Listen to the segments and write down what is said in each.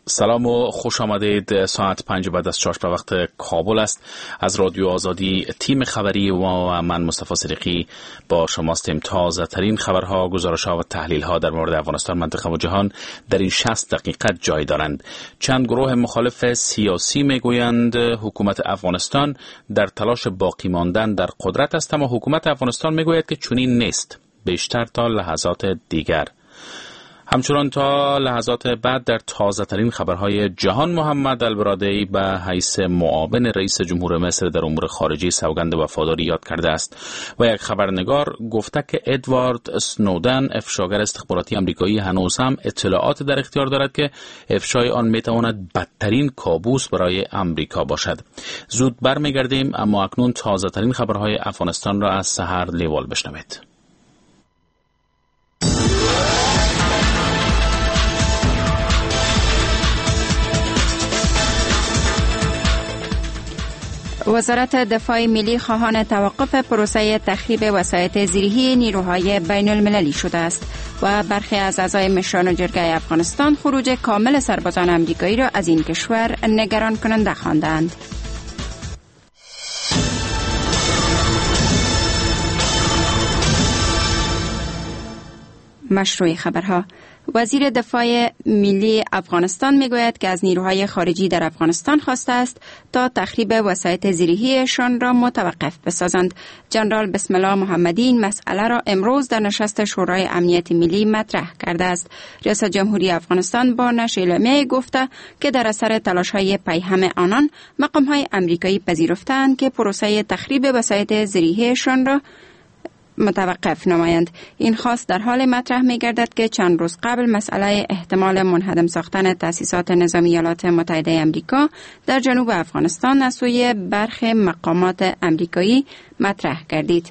سلام و خوش آمدید. ساعت 5 بعد از 4 به وقت کابل است. از رادیو آزادی تیم خبری و من مصطفی صدیقی با شما هستیم. تازه ترین خبرها، گزارش‌ها و تحلیل‌ها در مورد افغانستان، منطقه و جهان در این 60 دقیقه جای دارند. چند گروه مخالف سیاسی میگویند حکومت افغانستان در تلاش باقی ماندن در قدرت است، اما حکومت افغانستان میگوید که چنین نیست، بیشتر تا لحظات دیگر. همچنان تا لحظات بعد در تازه ترین خبرهای جهان، محمد البرادعی به حیث معاون رئیس جمهور مصر در امور خارجی سوگند وفاداری یاد کرده است و یک خبرنگار گفته که ادوارد اسنودن، افشاگر استخباراتی آمریکایی، هنوز هم اطلاعات در اختیار دارد که افشای آن میتواند بدترین کابوس برای آمریکا باشد. زود برمیگردیم، اما اکنون تازه ترین خبرهای افغانستان را از سحر لیوال بشنوید. وزارت دفاع ملی خواهان توقف پروسه تخریب وسایط زیرهی نیروهای بین المللی شده است و برخی از اعضای مشران جرگه افغانستان خروج کامل سربازان آمریکایی را از این کشور نگران کننده خواندند. مشروع خبرها. وزیر دفاع ملی افغانستان میگوید که از نیروهای خارجی در افغانستان خواسته است تا تخریب وسایط زیرهیشان را متوقف بسازند. جنرال بسم الله محمدی این مسئله را امروز در نشست شورای امنیت ملی مطرح کرده است. ریاست جمهوری افغانستان با نشر اعلامیه گفته که در اثر تلاش‌های پیهم آنان مقام‌های آمریکایی پذیرفتند که پروسه تخریب وسایط زیرهیشان را متوقف نمایند. این خواست در حال مطرح می گردد که چند روز قبل مسئله احتمال منهدم ساختن تأسیسات نظامی ایالات متحده آمریکا در جنوب افغانستان از سوی برخی مقامات آمریکایی مطرح گردید.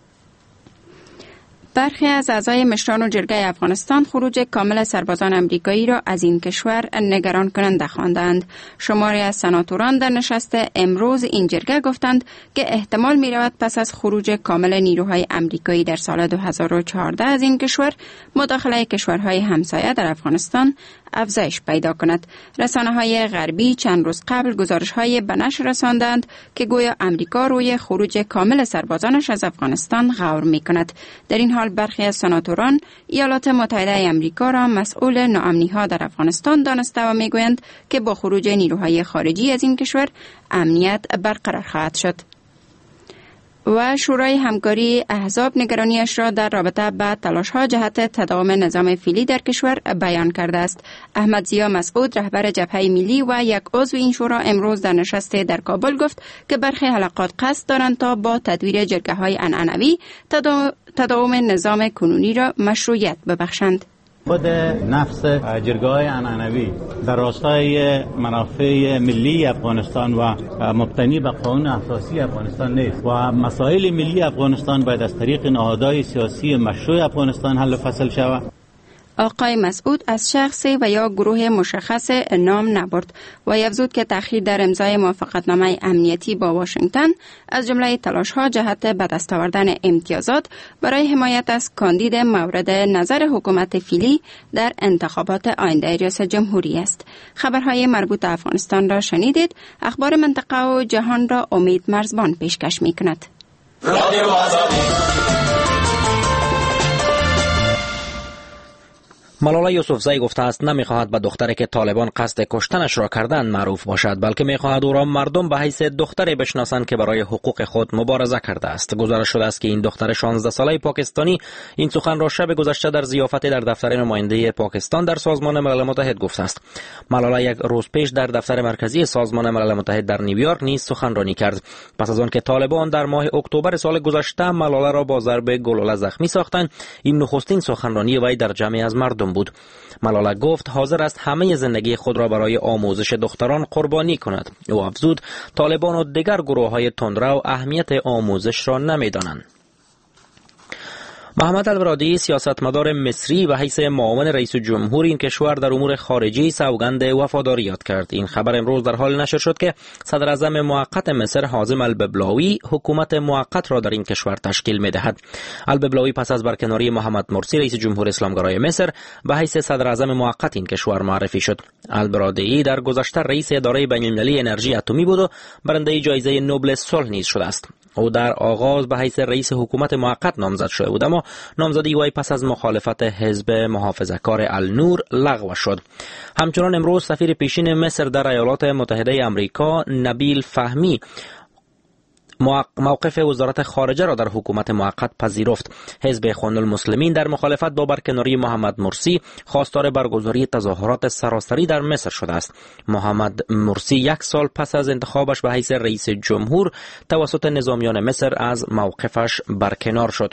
برخی از اعضای مشران جرگه افغانستان خروج کامل سربازان آمریکایی را از این کشور نگران کننده خواندند. شماری از سناتوران در نشست امروز این جرگه گفتند که احتمال می رود پس از خروج کامل نیروهای آمریکایی در سال 2014 از این کشور، مداخله کشورهای همسایه در افغانستان افزایش پیدا کند. رسانه‌های غربی چند روز قبل گزارش‌های به نشر رساندند که گویا آمریکا روی خروج کامل سربازانش از افغانستان غور می‌کند. در این حال برخی از سناتوران ایالات متحده آمریکا را مسئول ناامنی‌ها در افغانستان دانسته و می‌گویند که با خروج نیروهای خارجی از این کشور امنیت برقرار خواهد شد. و شورای همکاری احزاب نگرانیش را در رابطه با تلاش‌ها جهت تداوم نظام فعلی در کشور بیان کرده است. احمد ضیا مسعود، رهبر جبهه ملی و یک عضو این شورا، امروز در نشست در کابل گفت که برخی حلقات قصد دارند تا با تدویر جرگه‌های عنعنوی تداوم نظام کنونی را مشروعیت ببخشند. خود نفس جرگه‌های عنعنوی در راستای منافع ملی افغانستان و مبتنی به قانون اساسی افغانستان نیست و مسائل ملی افغانستان باید از طریق نهادهای سیاسی مشروع افغانستان حل و فصل شود. آقای مسعود از شخصی و یا گروه مشخص نام نبرد و افزود که تأخیر در امضای موافقتنامه امنیتی با واشنگتن از جمله تلاش‌ها جهت به دست آوردن امتیازات برای حمایت از کاندید مورد نظر حکومت فعلی در انتخابات آینده ریاست جمهوری است. خبرهای مربوط به افغانستان را شنیدید. اخبار منطقه و جهان را امید مرزبان پیشکش می‌کند. ملاله یوسفزئی گفته است نمیخواهد به دختری که طالبان قصد کشتنش را کردند معروف باشد، بلکه میخواهد او را مردم به حیث دختری بشناسند که برای حقوق خود مبارزه کرده است. گزارش شده است که این دختر 16 ساله پاکستانی این سخن را شب گذشته در ضیافتی در دفتر نماینده پاکستان در سازمان ملل متحد گفته است. ملاله یک روز پیش در دفتر مرکزی سازمان ملل متحد در نیویورک نیز سخنرانی کرد پس از آن که طالبان در ماه اکتبر سال گذشته ملاله را با ضرب گلوله زخمی ساختند. این نخستین سخنرانی وی در جمع از مردم بود. ملاله گفت حاضر است همه زندگی خود را برای آموزش دختران قربانی کند. او افزود طالبان و دیگر گروه‌های تندرو اهمیت آموزش را نمی‌دانند. محمد البرادعی سیاستمدار مصری و حیث معاون رئیس جمهور این کشور در امور خارجی سوگند وفاداری یاد کرد. این خبر امروز در حال نشر شد که صدر اعظم موقت مصر حازم الببلاوی حکومت موقت را در این کشور تشکیل می‌دهد. الببلاوی پس از برکناری محمد مرسی رئیس جمهور اسلامگرای مصر به حیث صدر اعظم موقت این کشور معرفی شد. البرادعی در گذشته رئیس اداره بین‌المللی انرژی اتمی بود و برنده جایزه نوبل صلح نیز شده است. او در آغاز به حیث رئیس حکومت موقت نامزد شده بود، اما نامزدی وی پس از مخالفت حزب محافظه‌کار النور لغو شد. همچنان امروز سفیر پیشین مصر در ایالات متحده آمریکا نبیل فهمی موقف وزارت خارجه را در حکومت موقت پذیرفت. حزب اخوان المسلمین در مخالفت با برکناری محمد مرسی خواستار برگزاری تظاهرات سراسری در مصر شده است. محمد مرسی 1 سال پس از انتخابش به حیث رئیس جمهور توسط نظامیان مصر از موقفش برکنار شد.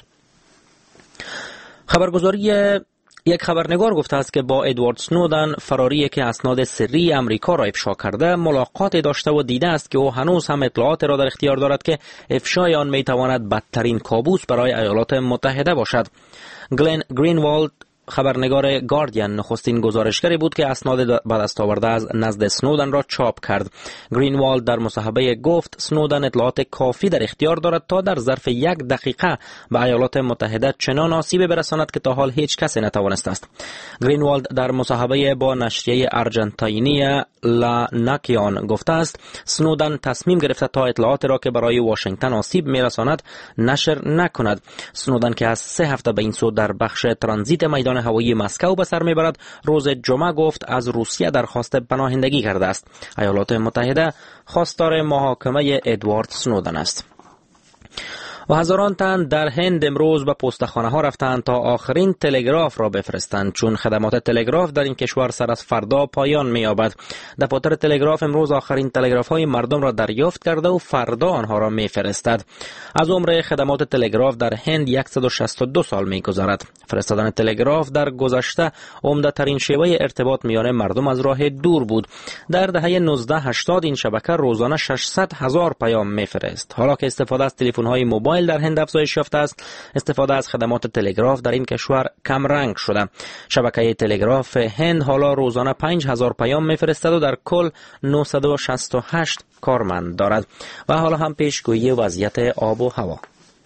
یک خبرنگار گفته است که با ادوارد سنودن، فراری که اسناد سری امریکا را افشا کرده، ملاقات داشته و دیده است که او هنوز هم اطلاعات را در اختیار دارد که افشای آن میتواند بدترین کابوس برای ایالات متحده باشد. گلن گرینوالد خبرنگار گاردین نخستین گزارشگری بود که اسناد به دست آورده از نزد سنودن را چاپ کرد. گرینوالد در مصاحبه گفت سنودن اطلاعات کافی در اختیار دارد تا در ظرف 1 دقیقه به ایالات متحده چنان آسیب برساند که تا حال هیچ کسی نتوانسته است. گرینوالد در مصاحبه با نشریه ارجنتاینی لا ناکیون گفته است سنودن تصمیم گرفته تا اطلاعات را که برای واشنگتن آسیب میرساند نشر نکند. سنودن که از 3 هفته به این سو در بخش ترانزیت میدان هوایی مسکو به سر میبرد، روز جمعه گفت از روسیه درخواست پناهندگی کرده است. ایالات متحده خواستار محاکمه ادوارد سنودن است. و هزاران تن در هند امروز به پستخانه ها رفتند تا آخرین تلگراف را بفرستند، چون خدمات تلگراف در این کشور سر از فردا پایان می‌یابد. دفاتر تلگراف امروز آخرین تلگراف های مردم را دریافت کرده و فردا آنها را می‌فرستد. از عمر خدمات تلگراف در هند 162 سال می‌گذرد. فرستادن تلگراف در گذشته عمده ترین شیوه ارتباط میان مردم از راه دور بود. در دهه 1980 این شبکه روزانه 600,000 پیام می‌فرست. حالا که استفاده از تلفن‌های موبایل در هند افزایش یافته است، استفاده از خدمات تلگراف در این کشور کم رنگ شده. شبکه تلگراف هند حالا روزانه 5,000 پیام میفرستد و در کل 968 کارمند دارد. و حالا هم پیشگویی وضعیت آب و هوا.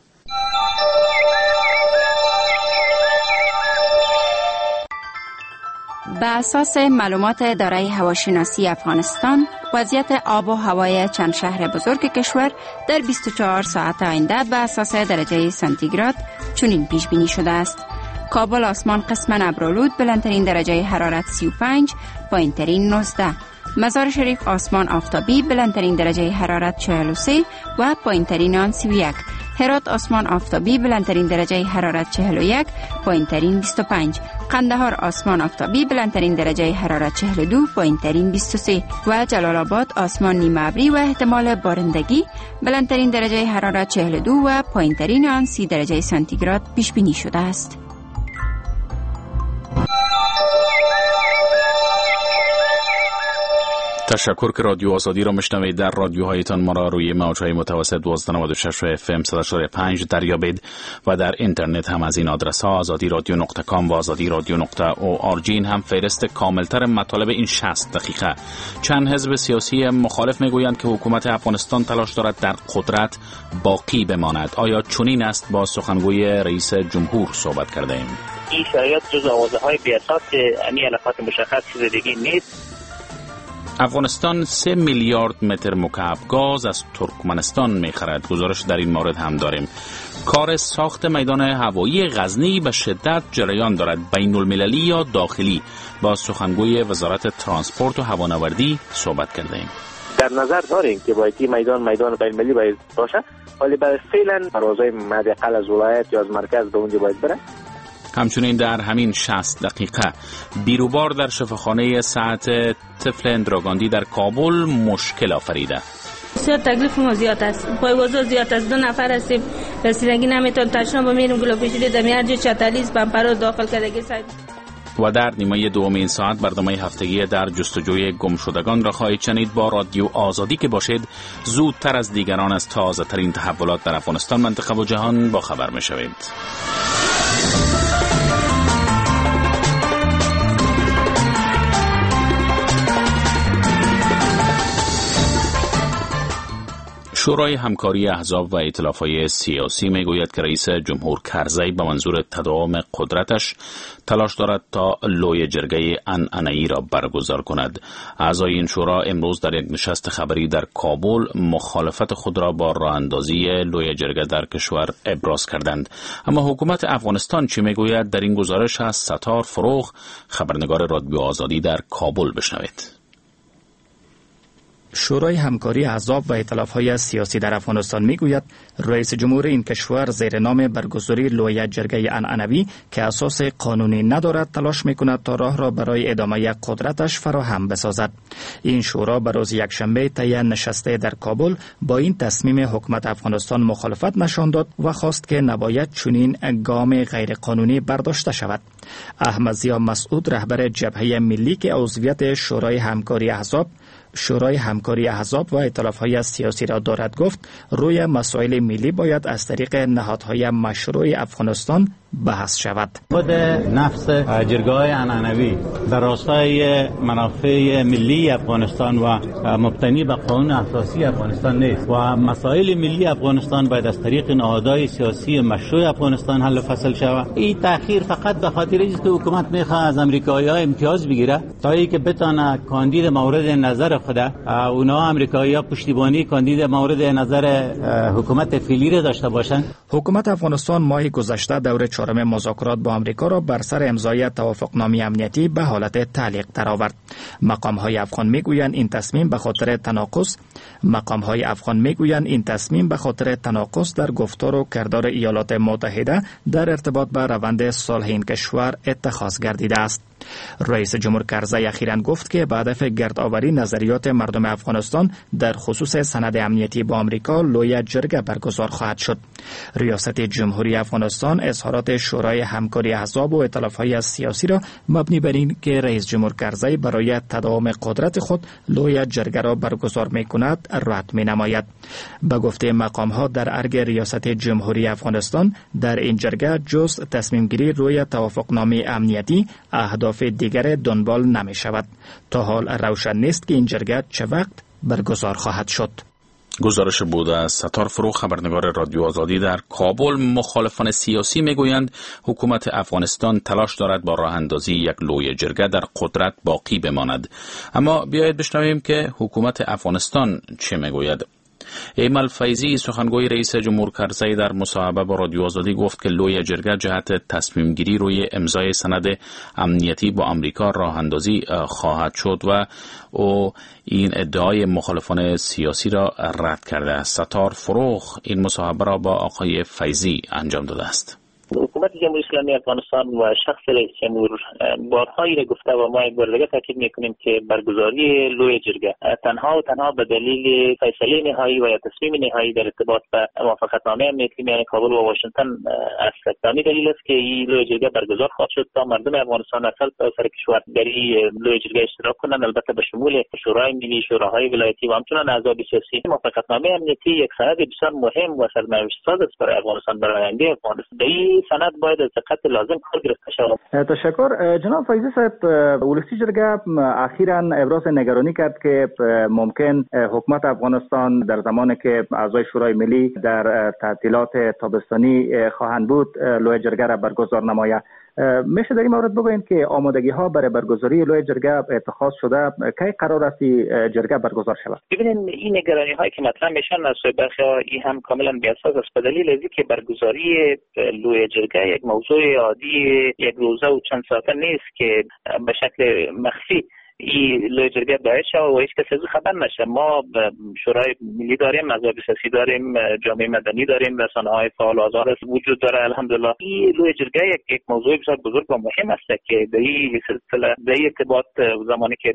به اساس معلومات اداره هواشناسی افغانستان، وضعیت آب و هوای چند شهر بزرگ کشور در 24 ساعت آینده به اساس درجه سانتیگراد چنین پیش بینی شده است: کابل آسمان قسماً ابرآلود، بلندترین درجه حرارت 35، پایین‌ترین 19. مزار شریف آسمان آفتابی، بلندترین درجه حرارت 43 و پایین‌ترین آن 31. هرات آسمان آفتابی، بلندترین درجه حرارت 41، پایین‌ترین 25. قندهار آسمان آفتابی، بلندترین درجه حرارت 42، پایین‌ترین 23 و جلال آباد آسمان نیمه ابری و احتمال بارندگی، بلندترین درجه حرارت 42 و پایین‌ترین آن 30 درجه سانتیگراد پیش بینی شده است. تشکر که رادیو آزادی را میشنوید. در رادیوهایتان ما را روی موج‌های متوسط 1296 و FM 100.5 دریابید و در اینترنت هم از این آدرس ها azadi-radio.com و azadi-radio.org. این هم فهرست کاملتر مطالب این 60 دقیقه. چند حزب سیاسی مخالف میگویند که حکومت افغانستان تلاش دارد در قدرت باقی بماند. آیا چنین است؟ با سخنگوی رئیس جمهور صحبت کرده ایم. این شایعات جز آوازه‌های بی‌اساس یعنی علامات مشخص چیز نیست. افغانستان 3 میلیارد متر مکعب گاز از ترکمنستان می‌خرد. گزارش در این مورد هم داریم. کار ساخت میدان هوایی غزنی به شدت جریان دارد، بین المللی یا داخلی. با سخنگوی وزارت ترانسپورت و هوانوردی صحبت کردیم. در نظر داریم که باید میدان بین المللی باید باشه، ولی برای فعلا پروازهای حداقل از ولایت یا از مرکز به اونجا باید بره. همچنین در همین 60 دقیقه بیروبار در شفاخانه ساعت طفل اندراگاندی در کابل مشکل آفریده. بسیار تکلیف ما زیاد است، پایوازا زیاد است، 2 نفر هستیم، رسیدگی نمیتون. تشنه با میریم گلوپیشی دمی هر جا چتالیز بمپرو داخل کردگی ساید. و در نیمه دوم این ساعت برنامه هفتگی در جستجوی گمشدگان را خواهید شنید. با رادیو آزادی که باشید زودتر از دیگران از تازه ترین تحولات در افغانستان، منطقه و جهان با خبر میشوید. شورای همکاری احزاب و ائتلاف‌های سیاسی میگوید که رئیس جمهور کرزی به منظور تداوم قدرتش تلاش دارد تا لوی جرگه عنعنه‌ای را برگزار کند. اعضای این شورا امروز در یک نشست خبری در کابل مخالفت خود را با راه اندازی لوی جرگه در کشور ابراز کردند. اما حکومت افغانستان چی میگوید؟ در این گزارش از ستار فروغ، خبرنگار رادیو آزادی در کابل بشنوید. شورای همکاری احزاب و ائتلاف‌های سیاسی در افغانستان میگوید رئیس جمهور این کشور زیر نام برگزاری لوی جرگه عنعنوی که اساس قانونی ندارد تلاش میکند تا راه را برای ادامه قدرتش فراهم بسازد. این شورا به روز یکشنبه طی نشسته در کابل با این تصمیم حکومت افغانستان مخالفت نشان داد و خواست که نباید چنین گام غیرقانونی برداشته شود. احمد ضیا مسعود، رهبر جبهه ملی که عضویت شورای همکاری احزاب و ائتلاف‌های سیاسی را دارد، گفت روی مسائل ملی باید از طریق نهادهای مشروع افغانستان بحث شود. خود نفس جرگه‌های عنعنوی در راستای منافع ملی افغانستان و مبتنی به قانون اساسی افغانستان نیست و مسائل ملی افغانستان باید از طریق نهادهای سیاسی مشروع افغانستان حل و فصل شود. این تأخیر فقط به خاطر است که حکومت میخواد از امریکایی‌ها امتیاز بگیره تا اینکه بتونه کاندید مورد نظر خود اونا امریکایی‌ها پشتیبانی کاندید مورد نظر حکومت فعلی را داشته باشند. حکومت افغانستان ماه گذشته دوره چهارم مذاکرات با آمریکا را بر سر امضای توافقنامه امنیتی به حالت تعلیق درآورد. مقام‌های افغان میگویند این تصمیم به خاطر تناقض در گفتار و کردار ایالات متحده در ارتباط به روند صلح این کشور اتخاذ گردیده است. رئیس جمهور کرزی اخیراً گفت که به هدف گردآوری نظریات مردم افغانستان در خصوص سند امنیتی با آمریکا لوی جرگه برگزار خواهد شد. ریاست جمهوری افغانستان اظهارات شورای همکاری احزاب و ائتلاف‌های سیاسی را مبنی بر این که رئیس جمهور کرزی برای تداوم قدرت خود لوی جرگه را برگزار می‌کند رد می‌نماید. به گفته مقام‌ها در ارگ ریاست جمهوری افغانستان در این جرگه جز تصمیم گیری روی توافقنامه امنیتی اهداف دیگر دنبال نمی شود. تا حال روشن نیست که این جرگه چه وقت برگزار خواهد شد. گزارش بود از ستار فروغ، خبرنگار رادیو آزادی در کابل. مخالفان سیاسی میگویند حکومت افغانستان تلاش دارد با راه اندازی یک لوی جرگه در قدرت باقی بماند. اما بیایید بشنویم که حکومت افغانستان چه میگوید. ایمل فیضی، سخنگوی رئیس جمهور کرزی، در مصاحبه با رادیو آزادی گفت که لوی جرگه جهت تصمیم گیری روی امضای سند امنیتی با آمریکا راه اندازی خواهد شد و او این ادعای مخالفان سیاسی را رد کرده است. ستار فروغ این مصاحبه را با آقای فیضی انجام داده است. حکومت جمهوری اسلامی افغانستان و شخص رئیس جمهور بارهایی را گفته و ما یک بار دیگه تاکید میکنیم که برگزاری لوی جرگه تنها به دلیل فیصله نهایی و یا تصمیم نهایی در ارتباط به موافقتنامه امنیتی میان کابل و واشنگتن است. دلیل است که این لوی جرگه برگزار خواهد شد تا مردم افغانستان از سر کشور در این لوی جرگه اشتراک کنند، البته به شمول شورای ملی، شوراهای ولایتی و همچنین احزاب سیاسی. موافقتنامه امنیتی یک سند بسیار مهم و سرنوشت ساز است برای افغانستان، برای آینده افغانستان. سند باید از دقت لازم کار گرفته شود. تشکر. جناب فیضی صاحب، ولسی جرگه اخیراً ابراز نگرانی کرد که ممکن حکومت افغانستان در زمانی که اعضای شورای ملی در تعطیلات تابستانی خواهند بود لوی جرگه را برگزار نماید. میشه در این مورد بگویید که آمادگی ها برای برگزاری لوی جرگه اتخاذ شده، کی قرار است جرگه برگزار شود؟ ببینید این نگرانی هایی که مطرح میشن از برخی این هم کاملا بی اساس است، به دلیل اینکه که برگزاری لوی جرگه یک موضوع عادی یک روزه و چند ساعته نیست که به شکل مخفی این لوی جرگه باید شد و هیچ کس از خبر نشه. ما شورای ملی داریم، احزاب سیاسی داریم، جامعه مدنی داریم، رسانه‌های فعال و آزاد وجود داره. الحمدلله این لوی جرگه یک موضوع بسیار بزرگ و مهم است که در این سلسله در ارتباط زمانی که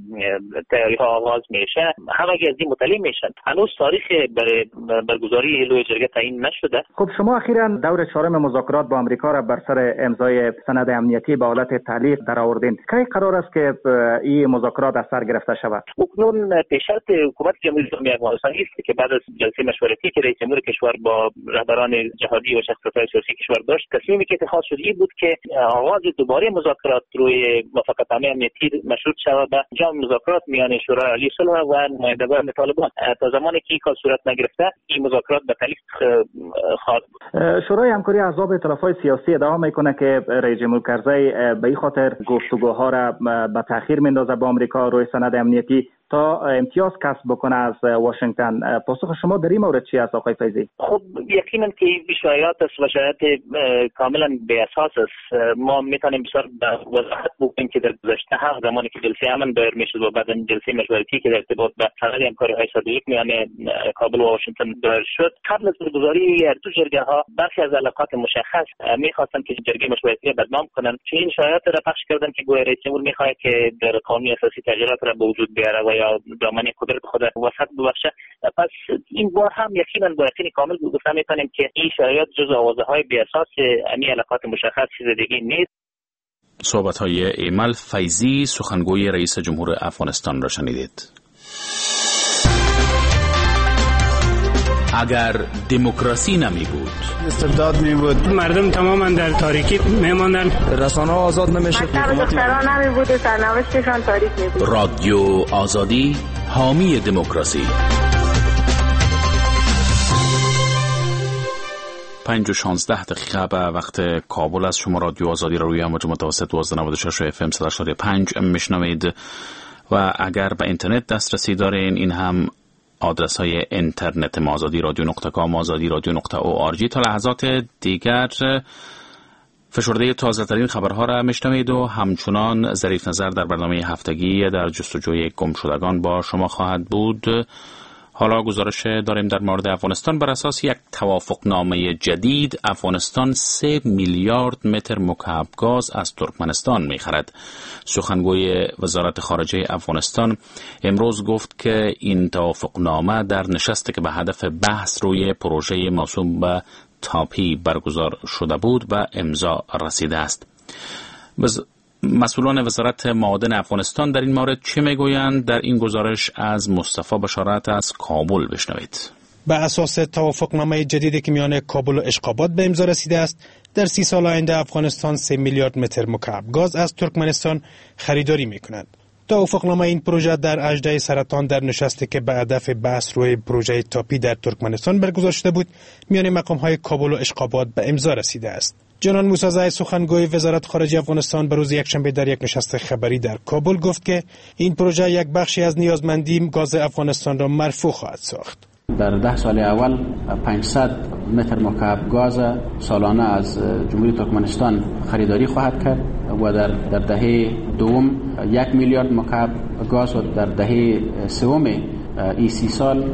تیاری ها آغاز میشه همگی از این مطلع میشن. هنوز تاریخ برای برگزاری لوی جرگه تعیین نشده. خب شما اخیراً دور چهارم مذاکرات با آمریکا را بر سر امضای سند امنیتی به حالت تعلیق درآوردین. کی قرار است که این مذاکرات از سر گرفته شود؟ اکنون پیشرفت حکومت جمهوری اسلامی افغانستان است که بعد از جلسه مشورتی که رئیس جمهور کشور با رهبران جهادی و شخصیت‌های سیاسی کشور داشت، تصمیمی که اتخاذ شد این بود که آغاز دوباره مذاکرات روی موافقتنامه امنیتی مشروط شود به انجام مذاکرات میان شورای عالی صلح و نمایندگان طالبان. تا زمانی که این کار صورت نگرفته این مذاکرات به تعلیق خواهد بود. شورای همکاری احزاب ائتلاف‌های سیاسی ادعا میکنه که رئیس جمهور کرزی به این خاطر گفتگوها را به تأخیر میندازه با آمریکا روی سند امنیتی تا امتیاز کسب بکنه از واشنگتن. پاسخ شما در این مورد چی است آقای فیضی؟ خب یقینا که این شایعات است و شایعات کاملا بی اساس است. ما میتونیم بسیار وضاحت بکنیم که در گذشته هم زمانی که جلسه امن دایر میشد و بعد جلسه مشورتی که در ارتباط به سند همکاری 801 میان کابل و واشنگتن دایر شد، قبل از برگزاری هر دو جرگه ها برخی از علاقات مشخص میخواستن که جرگه مشورتی بدنام کنند، چه این شایعات را پخش کردن که گویا رئیس جمهور میخواد که در قانون اساسی تغییرات را به وجود بیاره و یا دامنه قدرت خود وسط ببخشه. پس این بار هم یقینا با یقین کامل گفته میتونیم که این شایعات جز آوازه‌های بی اساس امی علاقات مشخص چیز دیگه نیست. صحبت‌های ایمل فیضی سخنگوی رئیس جمهور افغانستان را شنیدید. اگر دموکراسی نمی بود، استبداد می بود، مردم تماما در تاریکی میماندن، رسانه‌ها آزاد نمیشد، دختران نمی بود و سرنوشتشان تاریک می بود. رادیو آزادی حامی دموکراسی. 5:16 به وقت کابل است. شما رادیو آزادی را روی امواج متوسط 1296 FM 100.5 میشنوید و اگر به اینترنت دسترسی دارین این هم آدرس های اینترنت mazadi.com mazadi.org. تا لحظات دیگر فشرده تازه ترین خبرها را میشنوید و همچنان ظریف نظر در برنامه هفتگی در جستجوی گم شدگان با شما خواهد بود. حالا گزارش داریم در مورد افغانستان. بر اساس یک توافقنامه جدید افغانستان 3 میلیارد متر مکعب گاز از ترکمنستان میخرد. سخنگوی وزارت خارجه افغانستان امروز گفت که این توافقنامه در نشستی که به هدف بحث روی پروژه موسوم به تاپی برگزار شده بود به امضا رسیده است. مسئولان وزارت معادن افغانستان در این مورد چه میگویند؟ در این گزارش از مصطفی بشارت از کابل بشنوید. به اساس توافقنامه جدیدی که میان کابل و اشقاباد به امضا رسیده است، در 30 سال آینده افغانستان 3 میلیارد متر مکعب گاز از ترکمنستان خریداری میکند. توافقنامه این پروژه در اژده سرطان در نشستی که به هدف بحث روی پروژه تاپی در ترکمنستان برگزار شده بود میان مقام‌های کابل و اشقاباد به امضا رسیده است. جنان موسی زای سخنگوی وزارت خارجه افغانستان به روز یکشنبه در یک نشست خبری در کابل گفت که این پروژه یک بخشی از نیازمندی گاز افغانستان را مرفوع خواهد ساخت. در 10 سال اول 500 متر مکعب گاز سالانه از جمهوری ترکمنستان خریداری خواهد کرد و در دهه دوم 1 میلیارد مکعب گاز و در دهه سوم این 30 سال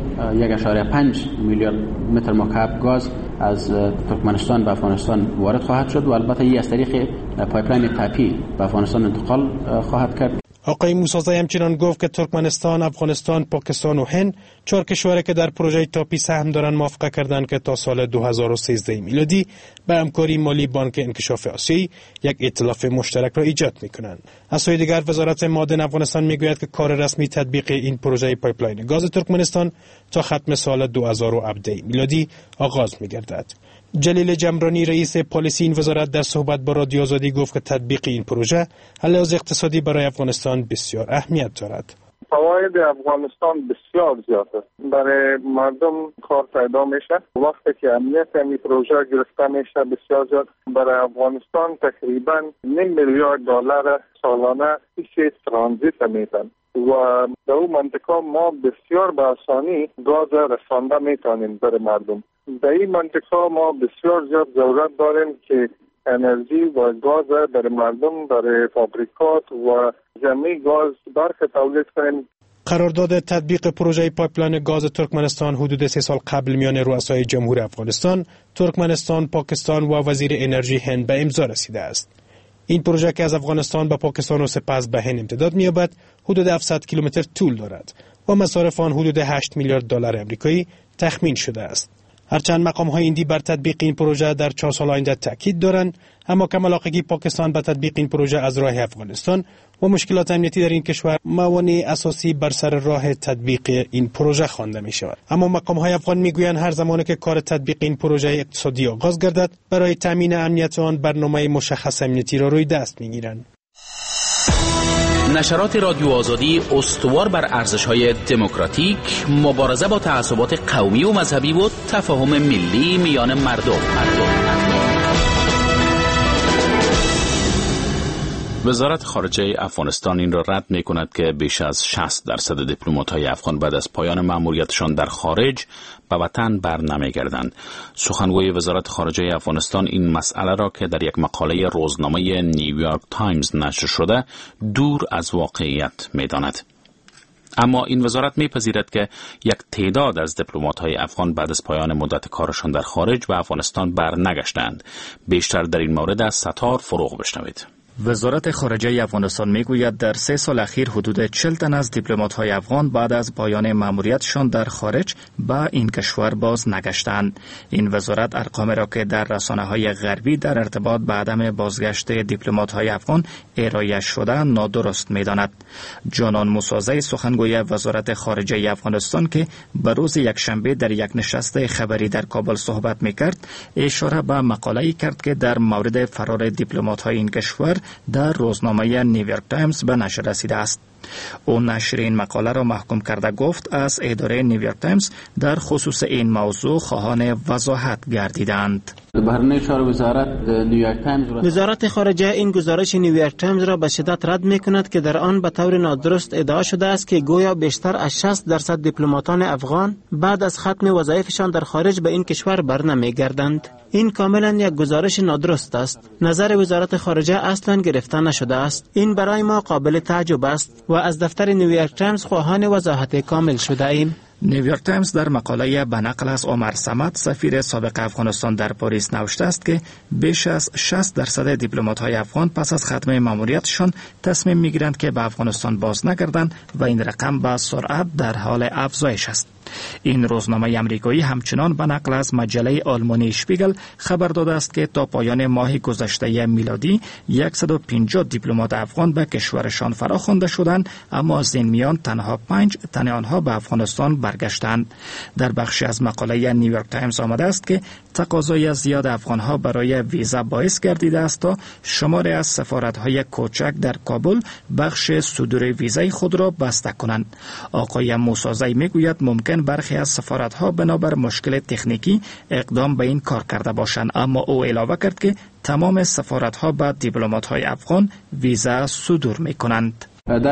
1.5 میلیارد متر مکعب گاز از ترکمنستان به افغانستان وارد خواهد شد و البته این از طریق پایپلاین تاپی به افغانستان انتقال خواهد کرد. آقای موسی زای همچنان گفت که ترکمنستان، افغانستان، پاکستان و هند 4 کشوری که در پروژه تاپی سهم دارند موافقه کردند که تا سال 2013 میلادی به همکاری مالی بانک انکشاف آسیایی یک ائتلاف مشترک را ایجاد می‌کنند. از سوی دیگر وزارت معادن افغانستان میگوید که کار رسمی تطبیق این پروژه پایپلاین گاز ترکمنستان تا ختم سال 2017 میلادی آغاز می‌گردد. جلیل جمرانی رئیس پالیسی این وزارت در صحبت با رادیو آزادی گفت که تطبیق این پروژه علاوه اقتصادی برای افغانستان بسیار اهمیت دارد. فواید افغانستان بسیار زیاد است. برای مردم کار پیدا میشه. وقتی که امنیت این پروژه گرفته میشه بسیار زیاد برای افغانستان تقریبا 9 میلیارد دلار سالانه پیش ترانزیت میدن و در اون منطقه ما بسیار به آسانی گاز رسانده میتونیم برای مردم. در این منطقه ما بسیار زیاد ضرورت داریم که انرژی و گاز برای مردم، برای فابریکات و جمعی گاز برق تولید کنیم. قرارداد تطبیق پروژه پایپلاین گاز ترکمنستان حدود 3 سال قبل میان رؤسای جمهور افغانستان، ترکمنستان، پاکستان و وزیر انرژی هند به امضا رسیده است. این پروژه که از افغانستان به پاکستان و سپس به هند امتداد می‌یابد، حدود 700 کیلومتر طول دارد و مصارف آن حدود 8 میلیارد دلار آمریکایی تخمین شده است. هرچند مقام‌های هندی بر تطبیق این پروژه در 4 سال آینده تاکید دارند، اما کم علاقگی پاکستان به تطبیق این پروژه از راه افغانستان و مشکلات امنیتی در این کشور موانع اساسی بر سر راه تطبیق این پروژه خوانده می شود. اما مقام‌های افغان میگویند هر زمانی که کار تطبیق این پروژه اقتصادی آغاز گردد، برای تامین امنیت آن برنامه مشخص امنیتی را روی دست میگیرند. نشرات رادیو آزادی استوار بر ارزش‌های دموکراتیک، مبارزه با تعصبات قومی و مذهبی و تفاهم ملی میان مردم. وزارت خارجه افغانستان این را رد می کند که بیش از 60% دیپلمات‌های افغان بعد از پایان مأموریتشان در خارج به وطن بر نمیگردند. سخنگوی وزارت خارجه افغانستان این مسئله را که در یک مقاله روزنامه نیویورک تایمز نشر شده دور از واقعیت می داند. اما این وزارت میپذیرد که یک تعداد از دیپلمات‌های افغان بعد از پایان مدت کارشان در خارج به افغانستان بر نگشتند. بیشتر در این مورد از ستار فروغ بشنوید. وزارت خارجه افغانستان میگوید در 3 سال اخیر حدود 40 تن از دیپلمات‌های افغان بعد از پایان مأموریتشان در خارج به این کشور باز نگشتند. این وزارت ارقام را که در رسانه‌های غربی در ارتباط به عدم بازگشت دیپلمات‌های افغان ارائه شده نادرست می‌داند. جانان موسازی سخنگوی وزارت خارجه افغانستان که به روز یکشنبه در یک نشست خبری در کابل صحبت می‌کرد، اشاره به مقاله‌ای کرد که در مورد فرار دیپلمات‌های این کشور در روزنامه نیویورک تایمز به نشر رسیده است. او نشر این مقاله را محکوم کرده گفت از اداره نیویورک تایمز در خصوص این موضوع خواهان وضاحت گردیدند. وزارت خارجه این گزارش نیویورک تایمز را به شدت رد می کند که در آن به طور نادرست ادعا شده است که گویا بیشتر از 60% دیپلماتان افغان بعد از ختم وظایفشان در خارج به این کشور برنمی گردند. این کاملا یک گزارش نادرست است. نظر وزارت خارجه اصلا گرفته نشده است. این برای ما قابل تعجب است و از دفتر نیویورک تایمز خواهان وضاحت کامل شده ایم. نیویورک تایمز در مقاله به نقل از عمر صمد سفیر سابق افغانستان در پاریس نوشته است که بیش از 60% دیپلمات‌های افغان پس از ختم مأموریتشان تصمیم می‌گیرند که به افغانستان باز نگردند و این رقم به سرعت در حال افزایش است. این روزنامه امریکایی همچنان به نقل از مجله آلمانی شپیگل خبر داده است که تا پایان ماه گذشته میلادی 150 دیپلمات افغان به کشورشان فراخوانده شدند، اما از این میان تنها 5 تن آنها به افغانستان برگشتند. در بخشی از مقاله نیویورک تایمز آمده است که تقاضای زیاد افغانها برای ویزا باعث گردیده است تا شماری از سفارت‌های کوچک در کابل بخش صدور ویزای خود را بسته کنند. آقای موسازی میگوید ممکن برخی از سفارت‌ها بنابر مشکل تکنیکی اقدام به این کار کرده باشند، اما او علاوه کرد که تمام سفارت‌ها به دیپلمات‌های افغان ویزا صدور می‌کنند.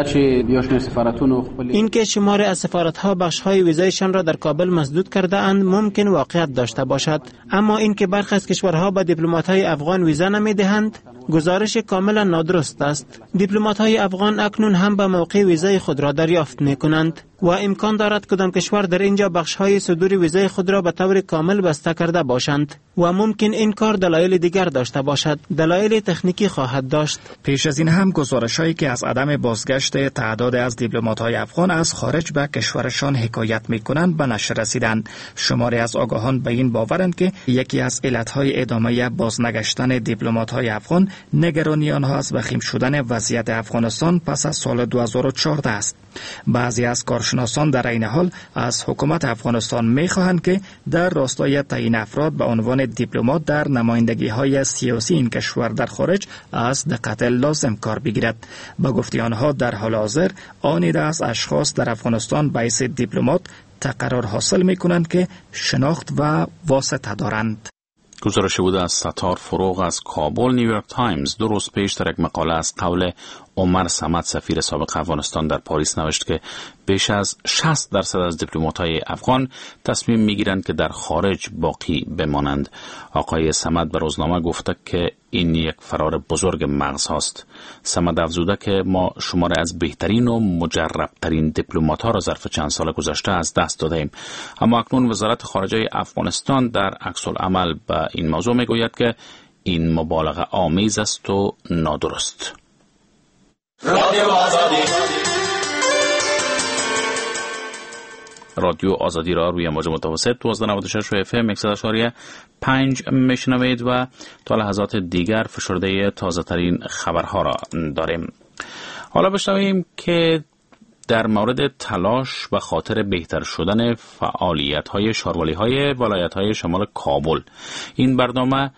این که شماری از سفارت‌ها بخش‌های ویزایشان را در کابل مسدود کرده اند ممکن واقعیت داشته باشد، اما این که برخی از کشورها به دیپلمات‌های افغان ویزا نمی‌دهند گزارش کاملا نادرست است. دیپلمات‌های افغان اکنون هم به موقع ویزای خود را دریافت می‌کنند و امکان دارد کدام کشور در اینجا بخش‌های صدور ویزای خود را به طور کامل بسته کرده باشند و ممکن این کار دلایل دیگر داشته باشد. دلایل تکنیکی خواهد داشت. پیش از این هم گزارش‌هایی که از عدم بازگشت تعداد از دیپلمات‌های افغان از خارج به کشورشان حکایت می‌کنند به نشر رسیدند. شماری از آگاهان به این باورند که یکی از علت‌های ادامه بازنگشتن دیپلمات‌های افغان نگرانی آنها از وخیم شدن وضعیت افغانستان پس از سال 2014 است. بعضی از کارشناسان در این حال از حکومت افغانستان می‌خواهند که در راستای تعیین افراد به عنوان دیپلمات در نمایندگی‌های سیاسی این کشور در خارج از دقت لازم کار بگیرد. با گفته آنها در حال حاضر آن عده از اشخاص در افغانستان به حیث دیپلمات تقرر حاصل می‌کنند که شناخت و واسطه دارند. گزارش بوده از ستار فروغ از کابل. نیویورک تایمز 2 روز پیش در یک مقاله از قول عمر صمد سفیر سابق افغانستان در پاریس نوشت که بیش از 60% از دیپلمات‌های افغان تصمیم می‌گیرند که در خارج باقی بمانند. آقای صمد به روزنامه گفته که این یک فرار بزرگ مغز هاست. صمد افزوده که ما شماره از بهترین و مجربترین دیپلمات‌ها را ظرف چند سال گذشته از دست دادیم، اما اکنون وزارت خارجه افغانستان در عکس العمل به این موضوع میگوید که این مبالغه آمیز است و نادرست. رادیو آزادی را روی موج متوسط 1296 و FM 100.5 میشنوید و تا لحظات دیگر فشرده تازه ترین خبرها را داریم. حالا بشنویم که در مورد تلاش و خاطر بهتر شدن فعالیت‌های شاروالی‌های ولایت‌های شمال کابل. این برنامه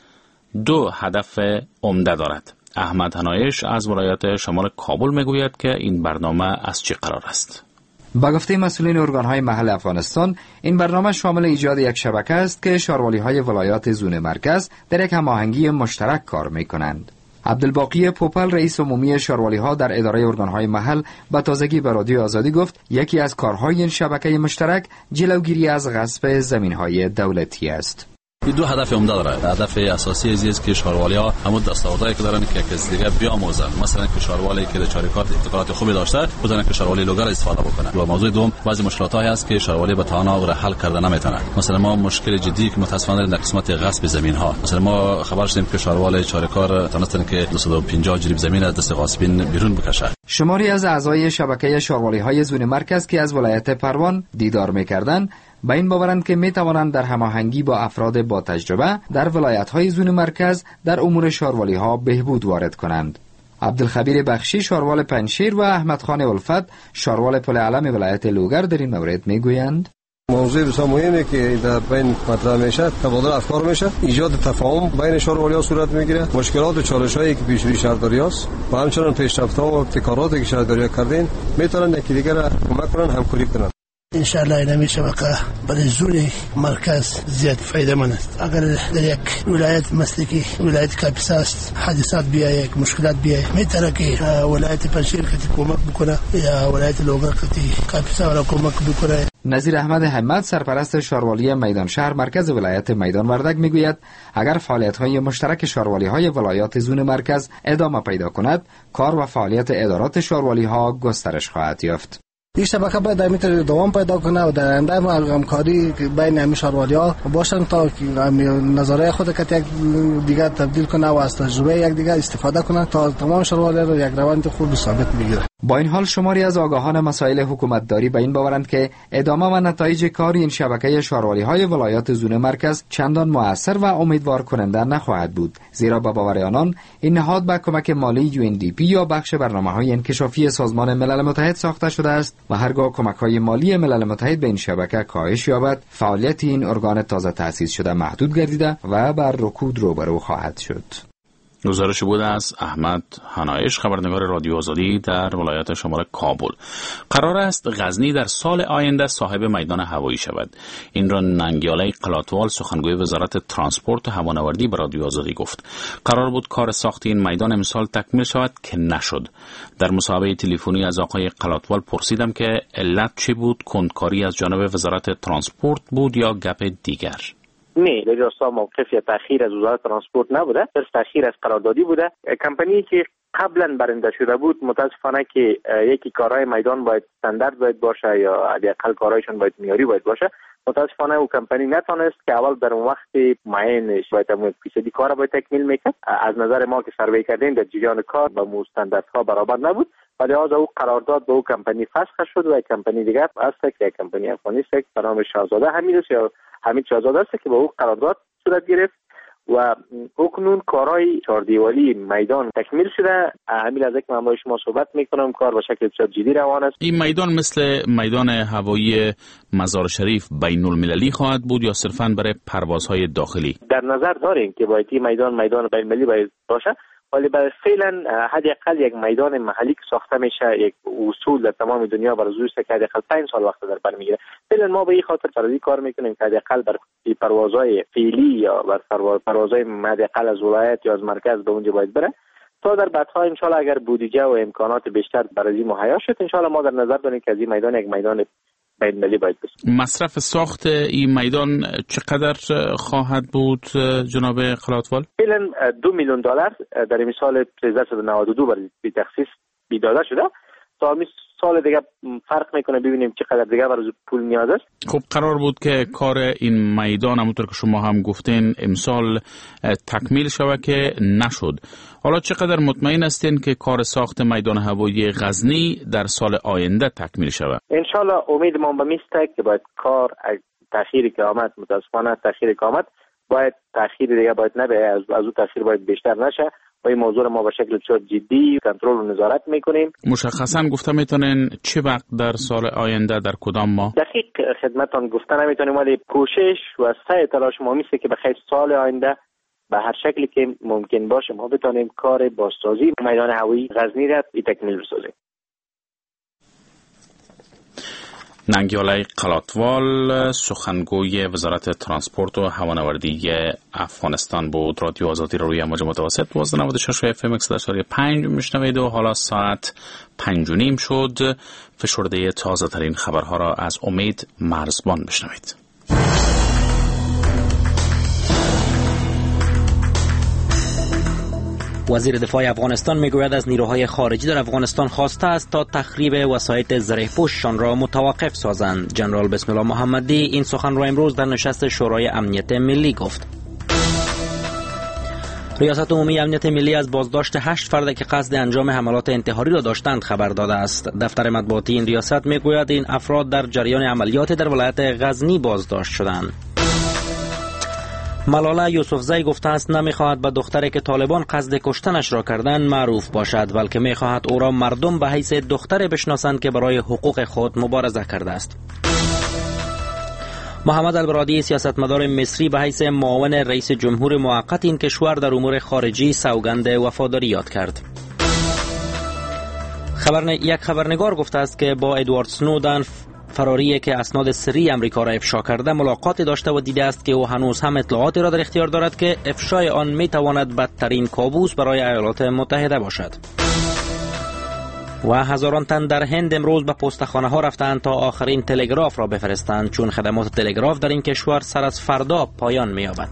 2 هدف عمده دارد. احمد حنایش از ولایت شمال کابل میگوید که این برنامه از چه قرار است. با گفته مسئولین ارگان‌های محل افغانستان، این برنامه شامل ایجاد یک شبکه است که شاروالی‌های ولایات زون مرکز در یک هماهنگی مشترک کار می‌کنند. عبدالباقی پوپل رئیس عمومی شاروالی‌ها در اداره ارگان‌های محل به تازگی به رادیو آزادی گفت یکی از کارهای این شبکه مشترک جلوگیری از غصب زمین‌های دولتی است. این 2 هدف عمده داره. هدف اساسی است که شاروالی‌ها همون دستاوردهایی که دارن که کسی دیگه بیاموزن، مثلا که شاروالی که چاریکار ابتکارات خوبی داشته بزنن که شاروالی لوگر استفاده بکنه. و موضوع دوم بعضی مشکلاتایی هست که شاروالی به تنها را حل کرده نمیتونه. مثلا ما مشکل جدی که متاسفانه در قسمت غصب زمین‌ها، مثلا ما خبر شدیم که شاروالی چاریکار تونستن که 250 جریب زمین از دست غاصبین بیرون بکشه. شماری از اعضای شبکه شاروالی‌های زون مرکز که از ولایت پروان دیدار می‌کردند با این باورند که می توانند در هماهنگی با افراد با تجربه در ولایت‌های زون مرکز در امور شاروالی‌ها بهبود وارد کنند. عبدالخبیر بخشی شاروال پنشیر و احمد خان الفت شاروال پل علم ولایت لوگر در این مورد میگویند موضوع بسیار مهمه که در بین مطرح میشه، تبادل افکار میشه، ایجاد تفاهم بین شاروالی‌ها صورت میگیره، مشکلات و چالش‌هایی که پیش روی شهرداری‌هاست و همچنین پیشرفت‌ها و ابتکاراتی که شهرداری‌ها کردین میتونن یکی دیگر را کمک کنن، همکاری کنن. انشاءالله این شبکه برای زون مرکز زیاد فایده مند است. اگر در یک ولایت مثل که ولایت کاپیسا است حادثات بیاید، یک مشکلات بیاید، میتونه که ولایت پنشیر که کمک بکنه یا ولایت لوگر که کاپیسا را کمک بکنه. نظیر احمد حمد سرپرست شاروالی میدان شهر مرکز ولایت میدان وردک میگوید اگر فعالیت‌های مشترک شاروالی‌های ولایات زون مرکز ادامه پیدا کند، کار و فعالیت ادارات شاروالی‌ها گسترش خواهد یافت. این شبکه باید در میتونه دوام پیدا کنه و در آینده همکاری بین همین شاروالی‌ها باشن تا نظریه خود که یک دیگر تبدیل کنه و از تجربه یک دیگر استفاده کنه تا تمام شاروالی‌ها رو یک روند خوب ثابت بگیره. با این حال شماری از آگاهان مسائل حکومتداری به این باورند که ادامه و نتایج کار این شبکه شاروالی‌های ولایات زون مرکز چندان مؤثر و امیدوار کننده نخواهد بود، زیرا با باور آنان این نهاد با کمک مالی UNDP یا بخش برنامه‌های انکشافی سازمان ملل متحد ساخته شده است و هرگاه کمک‌های مالی ملل متحد به این شبکه کاهش یابد، فعالیت این ارگان تازه تأسیس شده محدود گردیده و بر رکود روبرو خواهد شد. گزارش بود از احمد حنایش، خبرنگار رادیو آزادی در ولایت شمال کابل. قرار است غزنی در سال آینده صاحب میدان هوایی شود. این را ننگیاله قلاتوال سخنگوی وزارت ترانسپورت و هوانوردی به رادیو آزادی گفت. قرار بود کار ساخت این میدان امسال تکمیل شود که نشد. در مصاحبه تلفنی از آقای قلاتوال پرسیدم که علت چه بود، کندکاری از جانب وزارت ترانسپورت بود یا گپ دیگر؟ نه، در راستا موقف یا تأخیر از وزارت ترانسپورت نبوده، صرف تأخیر از قراردادی بوده. کمپانی که قبلا برنده شده بود متاسفانه که یکی کارهای میدان باید استاندارد باید باشه یا حداقل کارهایشون باید معیاری باید باشه. متاسفانه او کمپانی نتونست که اول در اون وقت معینش باید فیصدی کار باید تکمیل میکرد. از نظر ما که سروی کردیم در جریان کار با استانداردها برابر نبود و لحاظا او قرارداد به او کمپانی فسخ شد و یک کمپانی دیگر است که یک کمپانی افغانی است به نام شاهزاده حمید شاهزاده است که با او قرارداد صورت گرفت و اکنون کارهای چهاردیواری میدان تکمیل شده. همین از یک معامله شما صحبت میکنم، کار به شکل بسیار جدی روان است. این میدان مثل میدان هوایی مزار شریف بین المللی خواهد بود یا صرفاً برای پروازهای داخلی؟ در نظر داریم که باید این میدان بین المللی باید باشه، ولی برای فعلا حداقل یک میدان محلی که ساخته میشه، یک اصول در تمام دنیا برای زور است که حداقل 5 سال وقت در بر میگیره. فعلا ما به این خاطر فرضی کار میکنیم که حداقل بر پروازهای فعلی یا بر پروازهای حداقل از ولایت یا از مرکز به اونجا باید بره تا در بعدها ان شاء الله اگر بودجه و امکانات بیشتر برای مهیا شد ان شاء الله ما در نظر داریم که از این میدان یک میدان بین‌المللی باید بشه. مصرف ساخت این میدان چقدر خواهد بود جناب قلاتوال؟ فعلا $2 میلیون در این سال 1392 برای تخصیص داده شده. تا سال دیگه فرق میکنه، ببینیم چقدر دیگه برای پول نیاز است. خب قرار بود که کار این میدان همونطور که شما هم گفتین امسال تکمیل شود که نشد. حالا چقدر مطمئن هستین که کار ساخت میدان هوایی غزنی در سال آینده تکمیل شود؟ انشالله امید ما به میسته که باید کار تأخیری که آمد، متاسفانه تأخیری که آمد باید تأخیر دیگه باید نبه، از اون تأخیر باید بیشتر نشه و این موضوع ما به شکل بسیار جدی کنترل و نظارت میکنیم. مشخصا گفته میتونین چه وقت در سال آینده در کدام ماه؟ دقیق خدمتان گفته نمیتونیم، ولی کوشش و سعی تلاش ما میسته که بخیر سال آینده به هر شکلی که ممکن باشه ما بتونیم کار بازسازی میدان هوایی غزنی را تکمیل بسازیم. ننگیاله قلاتوال سخنگوی وزارت ترانسپورت و هوانوردی افغانستان بود. رادیو آزادی رو روی موج متوسط 1296 اف ام 100.5 میشنوید و حالا ساعت 5:30 شد. فشرده تازه ترین خبرها را از امید مرزبان بشنوید. وزیر دفاع افغانستان میگوید از نیروهای خارجی در افغانستان خواسته است تا تخریب وسایط زره‌پوششان را متوقف سازند. جنرال بسم الله محمدی این سخن را امروز در نشست شورای امنیت ملی گفت. ریاست عمومی امنیت ملی از بازداشت 8 فرد که قصد انجام حملات انتحاری را داشتند خبر داده است. دفتر مطبوعاتی این ریاست میگوید این افراد در جریان عملیات در ولایت غزنی بازداشت شدند. ملاله یوسفزی گفته است نمیخواهد به دختری که طالبان قصد کشتنش را کردند معروف باشد، بلکه میخواهد او را مردم به حیث دختری بشناسند که برای حقوق خود مبارزه کرده است. محمد البرادی سیاستمدار مصری به حیث معاون رئیس جمهور موقت این کشور در امور خارجی سوگند وفاداری یاد کرد. یک خبرنگار گفته است که با ادوارد سنودن فراری که اسناد سری امریکا را افشا کرده ملاقاتی داشته و دیده است که او هنوز هم اطلاعاتی را در اختیار دارد که افشای آن میتواند بدترین کابوس برای ایالات متحده باشد. و هزاران تن در هند امروز به پستخانه ها رفتند تا آخرین تلگراف را بفرستند، چون خدمات تلگراف در این کشور سر از فردا پایان می‌یابد.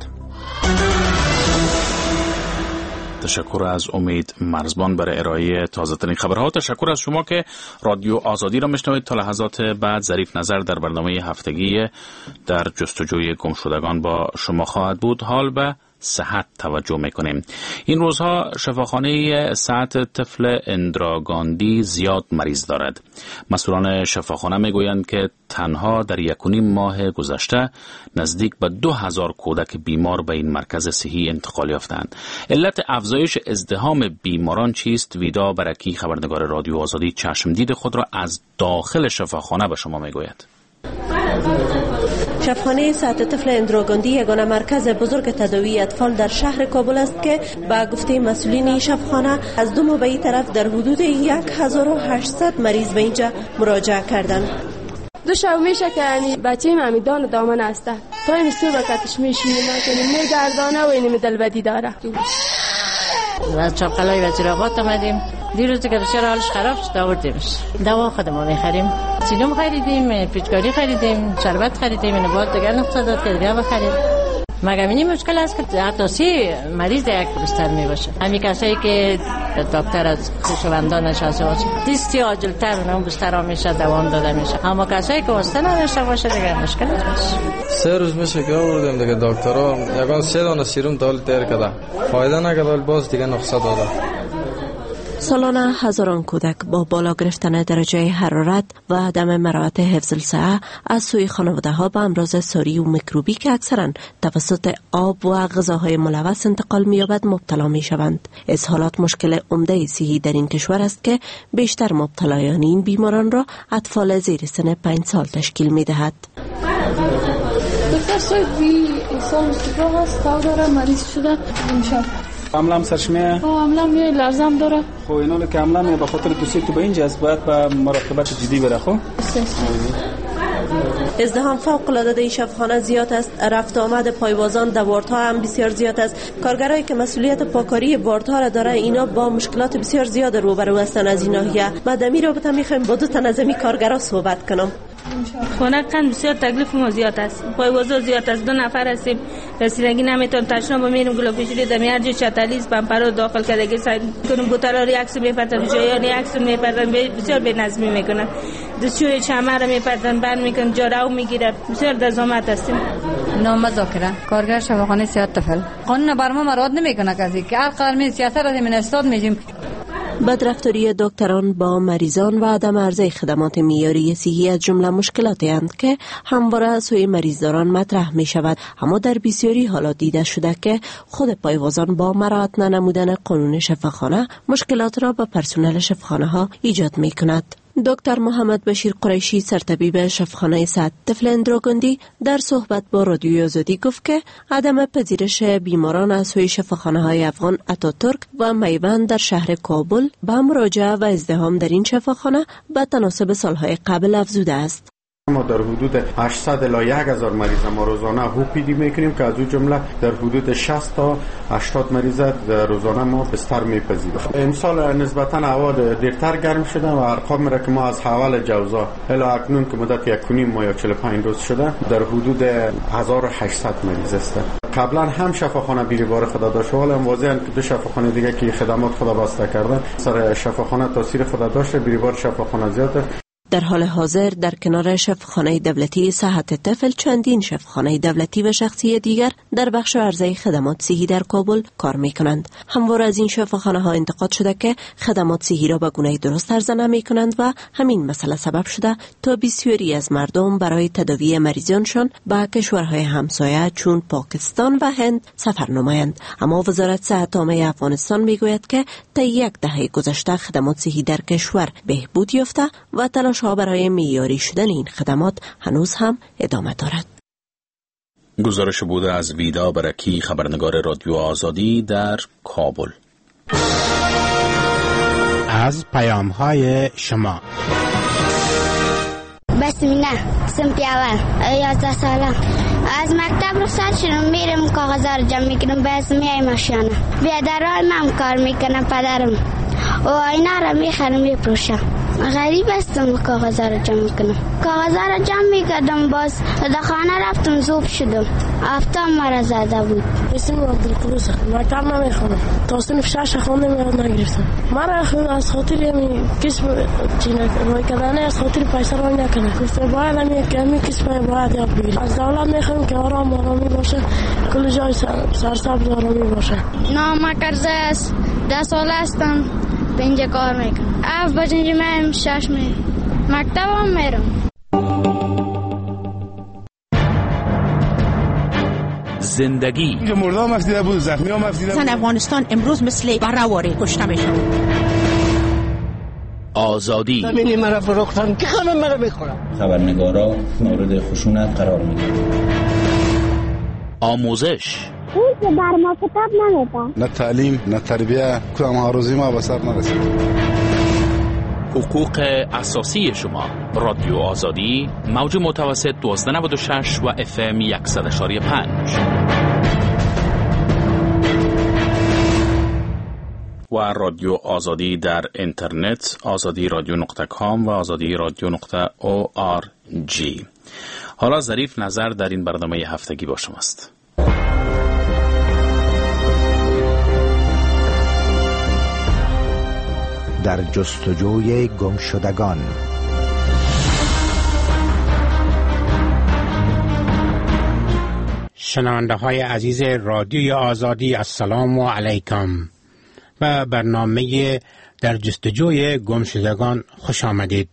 تشکر از امید مرزبان برای ارائه تازه ترین خبرها. تشکر از شما که رادیو آزادی را میشنوید. تا لحظات بعد ظریف نظر در برنامه هفتگی در جستجوی گمشدگان با شما خواهد بود. حال به صحت توجه میکنیم. این روزها شفاخانه صحت طفل اندراگاندی زیاد مریض دارد. مسئولان شفاخانه میگویند که تنها در 1.5 ماه گذشته نزدیک به 2000 کودک بیمار به این مرکز صحی انتقال یافتند. علت افزایش ازدحام بیماران چیست؟ ویدا برکی خبرنگار رادیو آزادی چشمدید خود را از داخل شفاخانه به شما میگوید. شفاخانه صحت طفل اندراگاندی یگانه مرکز بزرگ تداوی اطفال در شهر کابل است که با گفته مسئولین شفاخانه از 2 ماه به این طرف در حدود 1800 مریض به اینجا مراجعه کردند. 2 شب میشه که یعنی بچه ممیدان دامن است تا این سو بکتش میشینه نکنیم میگردانه و اینی دلبدی داره. از چاپقلای وزیرآباد آمدیم. دیروز که بسیار حالش خراب شد آوردیمش. دوا خودمون میخریم. سینوم خریدیم، پیچکاری خریدیم، شربت خریدیم، اینو بعد دیگر نقطه داد که دیگر بخریم. مگه این مشکل است که حتی 3 مریض یک بستر می باشه. همین کسایی که دکتر از خویشاوندانش هست دیستی عاجل‌تر اون بسترها میشه دوام داده میشه. اما کسایی که واسطه نداشته باشه دیگه مشکل است. 3 روز میشه که آوردیم دیگه دکترها یگان 3 دانه سیروم دال تیر کرده. فایده نکرد باز دیگه نقصه داده. سالانه هزاران کودک با بالا گرفتن درجه حرارت و عدم مراعات حفظ الصحه از سوی خانواده ها به امراض ساری و میکروبی که اکثرا توسط آب و غذاهای ملوث انتقال می‌یابد مبتلا می‌شوند. اسهالات مشکل عمده صحی در این کشور است که بیشتر مبتلایان این بیماران را اطفال زیر سن 5 سال تشکیل می‌دهد. دکتر سوی انسان استفاده است داره مریض شده امشب. عملم سرش میه؟ عملم میه لرزم داره. خب اینا که عملم میه به خاطر توصیه تو به اینجا است باید به مراقبت جدی بره. خب ازدحام فوق العاده در این شفاخانه زیاد است. رفت آمد پایوازان در واردها هم بسیار زیاد است. کارگرایی که مسئولیت پاکاری واردها را داره اینا با مشکلات بسیار زیاد روبرو هستند. از این ناحیه ما در این رابطه میخوایم با دو تن از این کارگرا صحبت کنم. خونه کن بسیار تکلیف ما زیاد است. پایوازا زیاد است. 2 نفر هستیم. رسیدگی نمیتونم. تشنا با میریم گلوپیشوری در میارج چتالیس پمپرو داخل کردگی سعی کنم بوتلا ریاکس میپرتن جای ریاکس میپرتن بسیار بی‌نظمی میکنن. دستشوی چمر میپرتن بند میکنن جارو میگیره. بسیار دزامت هستیم. نام ذکر کارگر شفاخانه سیاد طفل قانون بر ما مراد نمیکنه کسی که هر قدر می سیاست را من استاد میجیم. بدرفتاری دکتران با مریضان و عدم عرضه خدمات معیاری صحی از جمله مشکلاتی اند که همواره سوی مریضداران مطرح می شود، اما در بسیاری حالات دیده شده که خود پایوازان با مراعات ننمودن قانون شفاخانه مشکلات را به پرسنل شفاخانه ها ایجاد می کند. دکتر محمد بشیر قریشی سرطبیب شفاخانه سعد طفل اندراگندی در صحبت با رادیوی آزادی گفت که عدم پذیرش بیماران از سوی شفاخانه های افغان اتاتورک و میوند در شهر کابل به مراجعه و ازدحام در این شفاخانه به تناسب سالهای قبل افزوده است. ما در حدود 800 الی 1000 مریض ما روزانه OPD میکنیم که از اون جمله در حدود 60 تا 80 مریض روزانه ما بستر میپذیریم. امسال نسبتا هوا دیرتر گرم شده و ارقام را که ما از حوال جوزا الی اکنون که مدت 1.5 ماه یا 45 روز شده در حدود 1800 مریض است. قبلا هم شفاخانه بیریبار خدا داشت ولی واضحاً که دو شفاخانه دیگه که خدمات خدا بسته کردن سر شفاخانه تاثیر خدا داشت بیریبار شفاخانه زیاد است. در حال حاضر در کنار شفاخانه دولتی صحت طفل چندین شفاخانه دولتی و شخصی دیگر در بخش عرضه خدمات صحی در کابل کار می‌کنند. همواره از این شفاخانه ها انتقاد شده که خدمات صحی را به گونه درست عرضه نمی‌کنند و همین مسئله سبب شده تا بسیاری از مردم برای تداوی مریضانشان به کشورهای همسایه چون پاکستان و هند سفر نمایند. اما وزارت صحت عامه افغانستان میگوید که طی 1 دهه گذشته خدمات صحی در کشور بهبود یافته و تلاش ها برای معیاری شدن این خدمات هنوز هم ادامه دارد. گزارش بوده از ویدا برکی، خبرنگار رادیو آزادی در کابل. از پیام های شما بسمینه سمت اول 11 ساله از مکتب رخصت شدم میرم کاغذا رو جمع میکنم به اسمی ماشینه بیادرای من کار میکنم پدرم و اینا رو میخرم میپروشم. غریب هستم کاغذا رو جمع کنم. کاغذا رو جمع میکردم باز در خانه رفتم زوب شدم. افتام مرا زده بود. اسم عبدالقدوس مکتب نمیخونم. تا صنف 6 خوندم یاد نگرفتم. مرا از خاطر یمی کسب چینه کردن از خاطر پیسه رو نکنه. گفته باید همی کسب باید یاد بگیرم. از دولت میخوام که آرامی باشه. کل جای سرسبز آرامی باشه. نام کرزه است. 10 ساله هستم. اینجا کار میکنم. اف بجنجی من 6 مکتب هم میرم. زندگی اینجا مرده هم افزیده بود، زخمی هم افزیده بود. زن افغانستان امروز مثل برهواری کشته میشن. آزادی زمینی مرا فروختن که همه مرا بخورم. خبرنگارا مورد خشونت قرار میگیرن. آموزش اون که در ما کتاب نمیدن. نه تعلیم نه تربیه کدام آرزوی ما به سر نرسید. حقوق اساسی شما. رادیو آزادی موج متوسط 1296 و FM 100.5 و رادیو آزادی در اینترنت azadi.com و azadi.org. حالا ظریف نظر در این برنامه هفتگی با شماست. در جستجوی گمشدگان. شنونده های عزیز رادیوی آزادی السلام علیکم و برنامه در جستجوی گمشدگان خوش آمدید.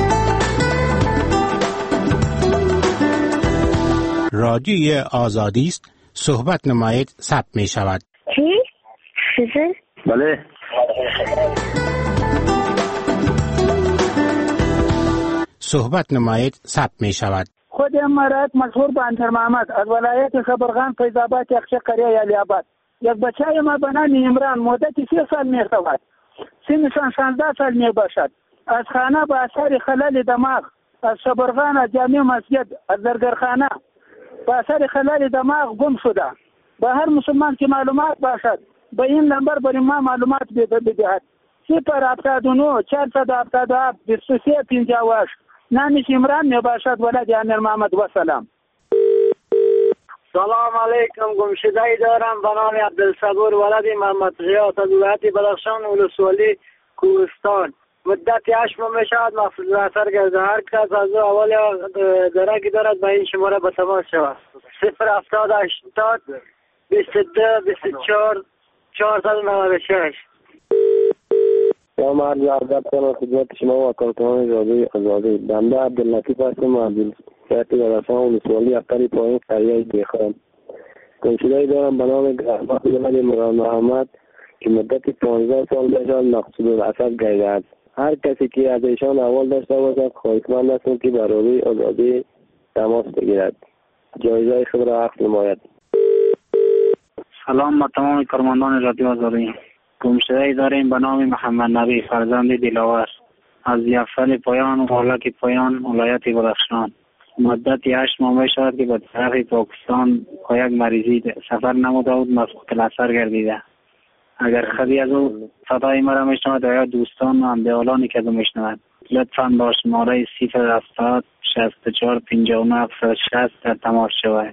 رادیوی آزادی است، صحبت نمایید ثبت می شود. چی؟ بله. صحبت نمایید ثبت می شود. خود امارات مشهور به انتر محمد از ولایت خبرغان فیض‌آباد یخچه قریه علی آباد. یک بچه ما به نام عمران مدت 3 سال می‌رود. سنشان 16 سال میباشد. از خانه با اثر خلل دماغ از شبرغان جامع مسجد از زرگرخانه به اثر خلال دماغ گم شده. به هر مسلمان که معلومات باشد به این نمبر برای ما معلومات بدهد. 079 477 2358. نامش عمران می باشد ولد امیر محمد و سلام. سلام علیکم. گمشده دارم به نام عبدالصبور ولد محمد غیاث از ولایت بدخشان ولسوالی کوهستان. مدت 8 ماه می شود مفصول اثر کرده. هر کس از اول درکی دارد به این شماره به تماس شود. 07080 22 24 496. سلام عرض کنم خدمت شما و کارکنان رادیوی آزادی. بنده عبداللطیف هستم از ولایت بدخشان ولسوالی اقطار پایین قریه دیخان. گمشده‌ای دارم به نام گرمات ولد مراد محمد که مدت 15 سال میشود مقصود الاثر گشته است. هر کسی که از ایشان احوال داشته باشد خواهشمند هستم که بر رادیوی آزادی تماس بگیرد. جایزه خود را حق نماید. سلام به تمام کارمندان رادیو آزادی. گمشده‌ای داریم به نام محمد نبی فرزند دلاور از یفل پایان و حالک پایان ولایت بدخشان. مدت 8 ماه شد که به طرف پاکستان با یک مریضی سفر نموده بود مفقود الاثر گردیده. اگر خودی از او صدای مرا میشنود یا دوستان و همدیالانی که از او میشنود لطفاً با شماره 070 64 59 60 در تماس شوید.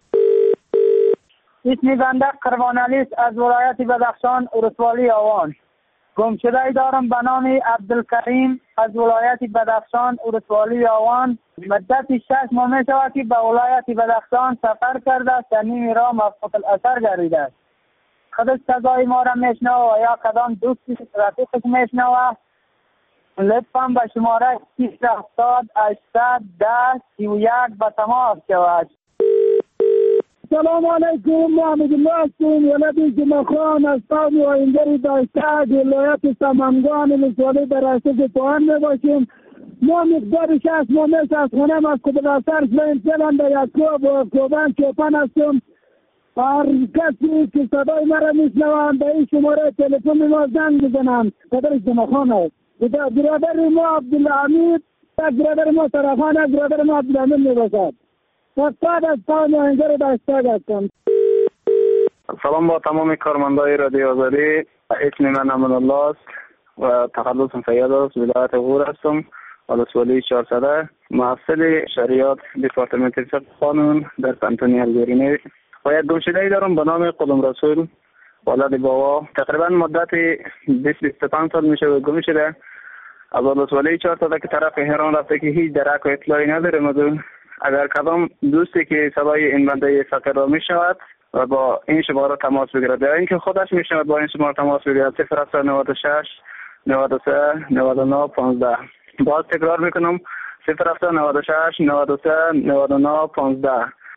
اسم بنده قربان علی است از ولایت بدخشان ولسوالی آوان. گمشده‌ای دارم به نام عبدالکریم از ولایت بدخشان ولسوالی آوان. مدت 6 ماه می شود که به ولایت بدخشان سفر کرده است. در نیم راه مفقود الاثر گردیده است. خودش صدای ما را میشنوه و یا کدام دوستی رفیقش میشنوه لطفاً به شماره 370 810 31 به تماس شود. سلام علیکم. محمد الله هستم ولد جمعخان از قوم و ایندری داشته ولایت سمنگان ولسوالی در اساس پایان می باشیم. ما مقدار 6 ماه از خانه مفقود الاثر شدیم. فعلا در یعقوب و کوبان چوپان هستم. هر کسی که صدای مرا میشنوند به این شماره تلفن ما زنگ بزنند. پدر جمعخان است. برادر ما عبدالحمید، برادر ما سراخان، برادر ما عبدالحمید می باشد. استاد از قوم آینده داشته هستم. سلام با تمام کارمندای رادیو آزادی. اسم من امان الله است و تخلصم سید است. ولایت غور هستم ولسوالی 400. محصل شریعت دپارتمنت فقه قانون در کانتون الگرینه. و یک گمشده‌ای دارم به نام قدم رسول ولد بابا. تقریبا مدت 20-25 سال میشه گم شده. از ولسوالی 400 که طرف هران رفته که هیچ درک و اطلاعی نداره. مدون اگر کدام دوستی که صدای این بنده فقیر را میشنود و با این شماره تماس بگیرد یا اینکه خودش میشنود با این شماره تماس بگیرد 096 93 99 15. باز تکرار میکنم 096 93 99 15.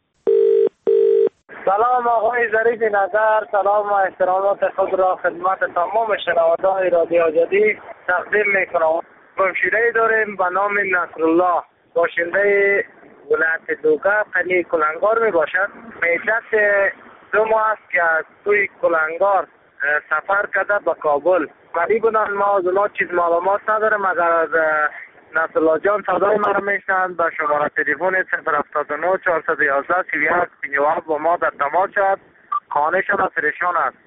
سلام آقای ظریف نظر. سلام و احترامات خود را خدمت تمام شنوندگان رادیو آزادی تقدیم میکنم. گمشده‌ای داریم به نام نصرالله باشنده ولایت دوگه قلی کلنگار می باشد. مدت 2 ماه است که از توی کلنگار سفر کرده به کابل. ولی بودن ما از اونا چیز معلومات ندارم. اگر از نصرالله جان صدای ما را میشنند به شماره تلفن 079 411 31 57 با ما در تماس شد. خانه شد پریشان است.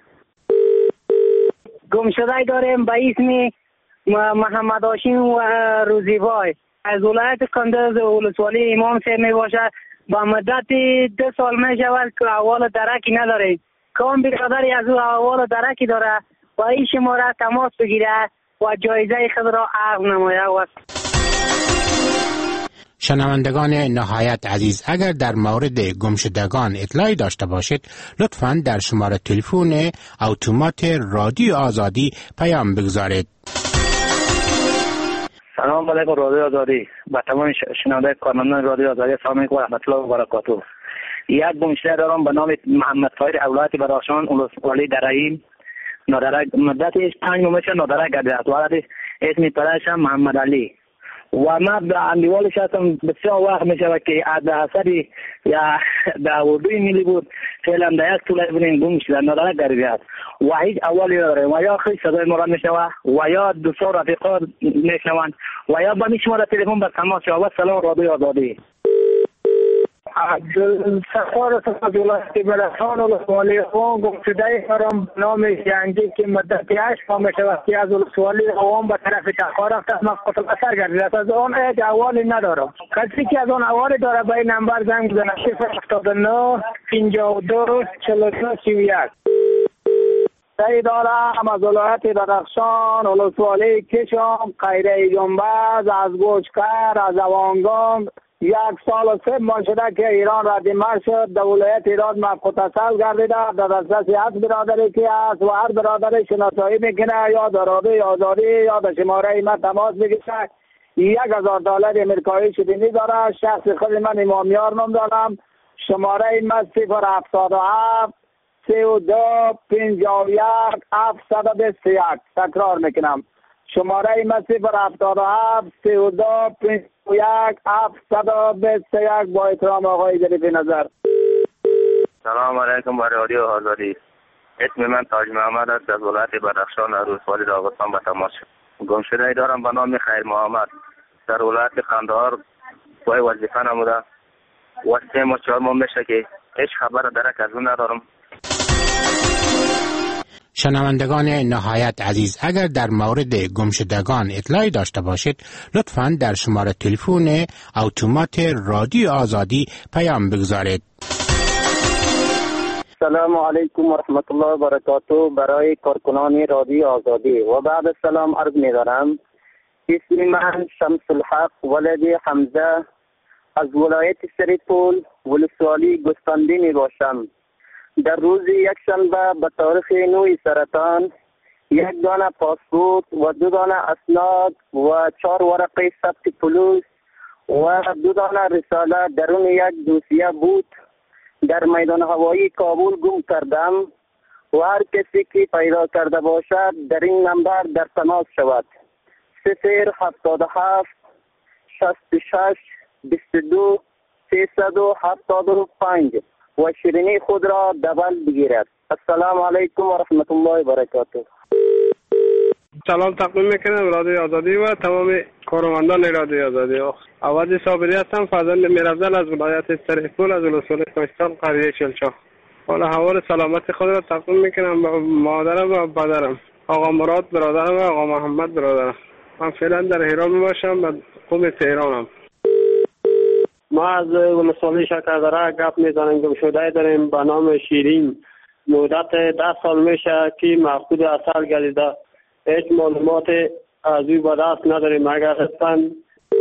گمشده‌ای داریم به اسم محمد هاشم و روزیبای از ولایت کندز ولسوالی امام سیر می باشد. با مدت 2 سال می شود که احوال درکی نداره. کام برادری از او احوال درکی داره و این شماره تماس بگیره و جایزه خود را عرض نماید. شنوندگان نهایت عزیز، اگر در مورد گمشدگان اطلاعی داشته باشید لطفاً در شماره تلفن اتومات رادیو آزادی پیام بگذارید. سلام علیکم رادیو آزادی. با تمام شنونده کارمندان رادیو آزادی سلام علیکم و رحمت الله و برکاته. یک گمشده دارم به نام محمد طاهر ولایت بدخشان ولسوالی درعی. مدت 5 ماه نادرک گردیده است. اسم پدرش محمد علی و من در اندیوالش هستم. بسیار وقت می شود که در اثر یا در اردوی ملی بود فعلا در یک طول بینیم گم شده نداره گریبی است و هیچ اولی نداره و یا خیلی صدای ما را می شود و یا دوستان رفیقات می شوند و یا با می شما را تلفن به تماس شود. سلام رادیو آزادی. عبدالستار از ولایت بدخشان ولسوالی عوام گمشده کارم نام جنگی که مدت 8 ماه می شود که از ولسوالی عوام به طرف چخا رفته است. من قتل اثر گردیده از آن هیچ احوالی ندارم. کسی که از آن احوالی داره به این نمبر زنگ بزنه 079 52 42 31. سعی دارم از ولایت بدخشان ولسوالی کشم قیره جنبز از گوشکر از اوانگان 1 سال و 3 ماه شده که ایران را دیمار شد. در ولایت ایران متصل گردیده در دسترس هر برادری که است و هر برادری شناسایی میکنه یا در رادیو آزادی یا در شماره من تماس بگیره. $1000 امریکایی شدنی داره. شخص خود من امامیار نام دارم. شماره من 077 32 51 721. تکرار میکنم. شماره من 077 32 51 721. با احترام آقای ظریف نظر. سلام علیکم با رادیو آزادی. اسم من تاج محمد است از ولایت بدخشان ولسوالی داغستان به تماس شد. گمشده دارم به نام خیر محمد در ولایت قندهار پای وظیفه نموده و 3 ماه 4 ماه میشه که هیچ خبر درک از اون ندارم. شنوندگان نهایت عزیز، اگر در مورد گمشدگان اطلاعی داشته باشید لطفاً در شماره تلفن اتومات رادیو آزادی پیام بگذارید. سلام علیکم و رحمت الله و برکاته. برای کارکنان رادیو آزادی و بعد سلام عرض می‌دارم. اسم من شمس الحق ولد حمزه از ولایت سریپول ولسوالی گستاندی می باشم. در روز یکشنبه به تاریخ 9 سرطان 1 دانه پاسپورت و 2 دانه اسناد و 4 ورقه ثبت پلیس و 2 دانه رساله درون یک دوسیه بود در میدان هوایی کابل گم کردم و هر کسی که پیدا کرده باشد در این نمبر در تماس شود. 077 66 22 375 و شیرینی خود را دبل بگیرد. السلام علیکم و رحمت الله و برکاته. سلام تقدیم میکنم رادیو آزادی و تمام کارمندان رادیو آزادی. عوضی صابری هستم، فرزند میرافضل از ولایت سریپول از ولسوالی کوهستان قریه چلچا. حالا حوال سلامت خود را تقدیم میکنم به مادرم و پدرم، آقا مراد برادرم و آقا محمد برادرم. من فعلا در ایران میباشم و قم تهرانم. ما از ولسوالی شکردره گپ میزنیم. گمشده داریم به نام شیرین. مدت 10 سال میشه که مفقود اثر گردیده. هیچ معلومات از او به دست نداریم. اگر هستن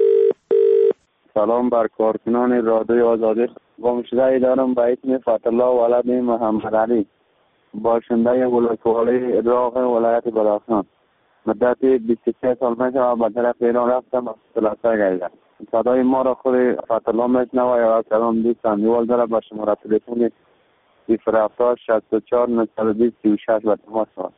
سلام بر کارکنان رادیو آزادی. گمشده دارم به اسم فتح‌الله ولد محمد علی باشنده ولسوالی ادراق ولایت بدخشان. مدت 23 سال میشه به طرف ایران رفتم و خلاصه گردیده. صدای ما را خود فتح‌الله میشنوه یا سلام دوست اندیوال داره به شماره تلفن 070 64 920 36 به تماس شود.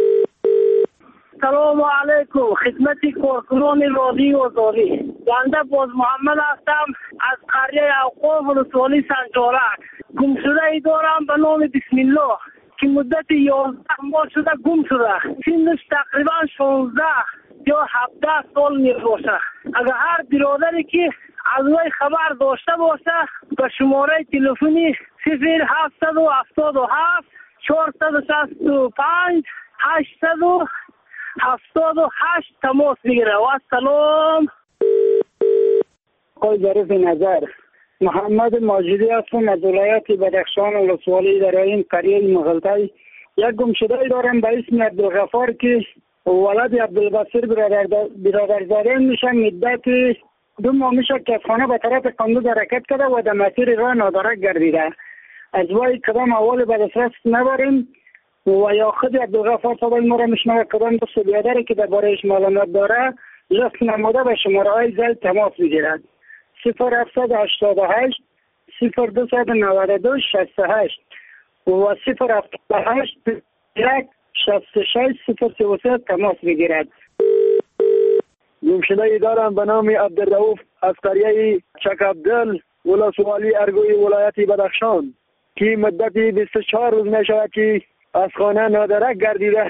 سلام علیکم خدمت کارکنان رادیو آزادی. بنده باز محمد هستم از قریه اوقاف ولسوالی سنجارک. گمشده دارم به نام بسم الله که مدت 11 ماه شده گم شده. سنش تقریبا 16 یا 17 سال می باشه. اگر هر برادری که از وی خبر داشته باشه به شماره تلفنی 0777 465 878 تماس بگیره. و سلام. آقای ظریف نظر، محمد ماجدی هستم از ولایت بدخشان ولسوالی در این قریه مغلطه. یک گمشده دارم به اسم عبدالغفار که ولد عبدالبصیر برادرزاده میشه. مدت 2 ماه میشه که از خانه به طرف قندوز حرکت کرده و در مسیر راه نادرک گردیده. از وی کدام اول به دسترس نداریم و یا خود عبدالغفار صدای ما را میشنوه کدام دوست بیادری که درباره‌اش معلومات داره لطف نموده به شماره های زل تماس بگیرد. 0788 0292 68 و 078 1 66 033 تماس بگیرد. گمشده دارم به نام عبدالرؤوف از قریه چک عبدل ولسوالی ارگوی ولایت بدخشان که مدتی 24 روز می شود که از خانه نادرک گردیده.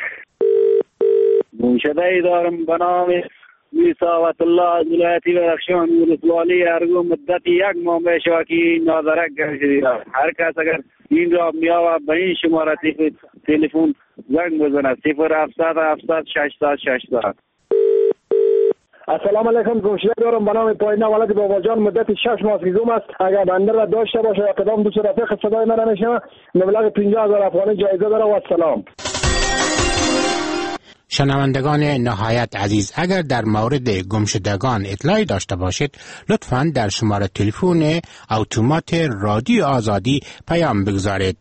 گمشده دارم به نام میساوت الله از ولایت بدخشان ولسوالی ارگو مدتی 1 ماه می شود که نادرک گردیده. هر کس اگر این را میآورد به این شماره تلفن زنگ بزند 0700 700 600 600. السلام علیکم. گمشده دارم به نام پایینه ولد باباجان مدت 6 ماه فیزوم است. اگر بنده را داشته باشه اقدام دوست رفیق صدای من میشنوه مبلغ 50,000 افغانی جایزه داره. و السلام. شنوندگان نهایت عزیز، اگر در مورد گمشدگان اطلاعی داشته باشید لطفاً در شماره تلفن اتومات رادیو آزادی پیام بگذارید.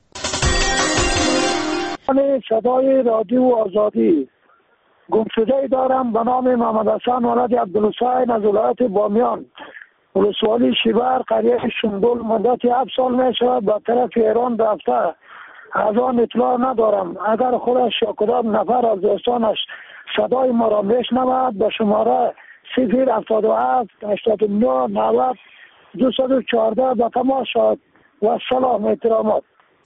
صدای رادیو آزادی. گمشده دارم به نام محمد حسن ولد عبدالحسین از ولایت بامیان ولسوالی شیبر قریه شنبول مدت 7 سال می شود به طرف ایران رفته. از آن اطلاع ندارم. اگر خودش یا کدام نفر از دوستانش صدای ما را میشنود به شماره 077 89 90 214 به تماس شد. و سلام احترامات.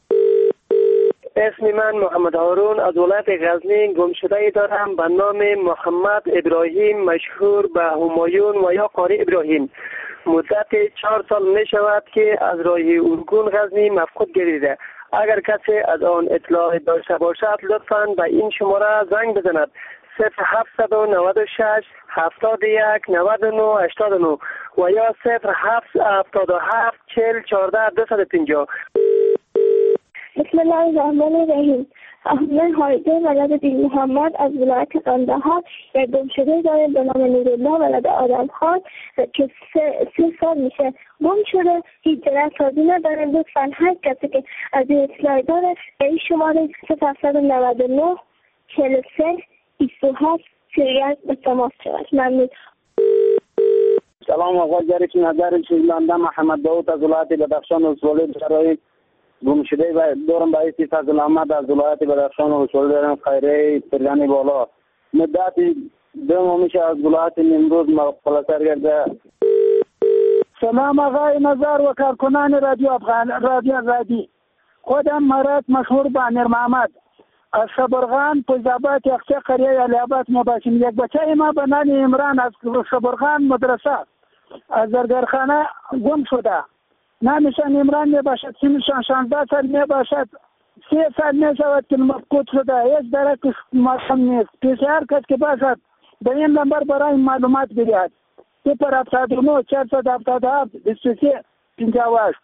اسم من محمد هارون از ولایت غزنی گمشده دارم به نام محمد ابراهیم مشهور به همایون و یا قاری ابراهیم. مدت 4 سال می شود که از راه ارگون غزنی مفقود گردیده. اگر کسی از آن اطلاع داشته باشد لطفاً به این شماره زنگ بزند 0796 71 99 89 و یا 0777 40 14 250. بسم الله الرحمن الرحیم. احمد هایده ولد دین محمد از ولایت قندهار یک گمشده داریم به نام نورالله ولد آدم خان که 3 سال میشه گم شده. هیچ جرأتی نداریم. لطفاً هر کسی که از این اطلاع داره به این شماره 0799 43 27 31 به تماس شود. ممنون. سلام آقا جریش نظر شیلانده محمد داود از ولایت بدخشان ولسوالی برای گمشده دارم به اسم فضل احمد از ولایت بدخشان ولسوالی دارم خیره فرگانی بالا مدت 2 ماه میشه از ولایت نیمروز مقبلتر گرده. سلام آقای نظر و کارکنان رادیو آزادی. خودم مرد مشهور به امیر محمد از شبرغان پوزابات یخچه قریه علیاباد مباشیم. یک بچه ما به نام عمران از شبرغان مدرسه از زرگرخانه گم شده. نامشان عمران می باشد. سنشان 16 سال می باشد. 3 سال می شود که مفقود شده. هیچ درک معلوم نیست. PCR کس که باشد به این نمبر برای معلومات بگیرد 079 477 23 58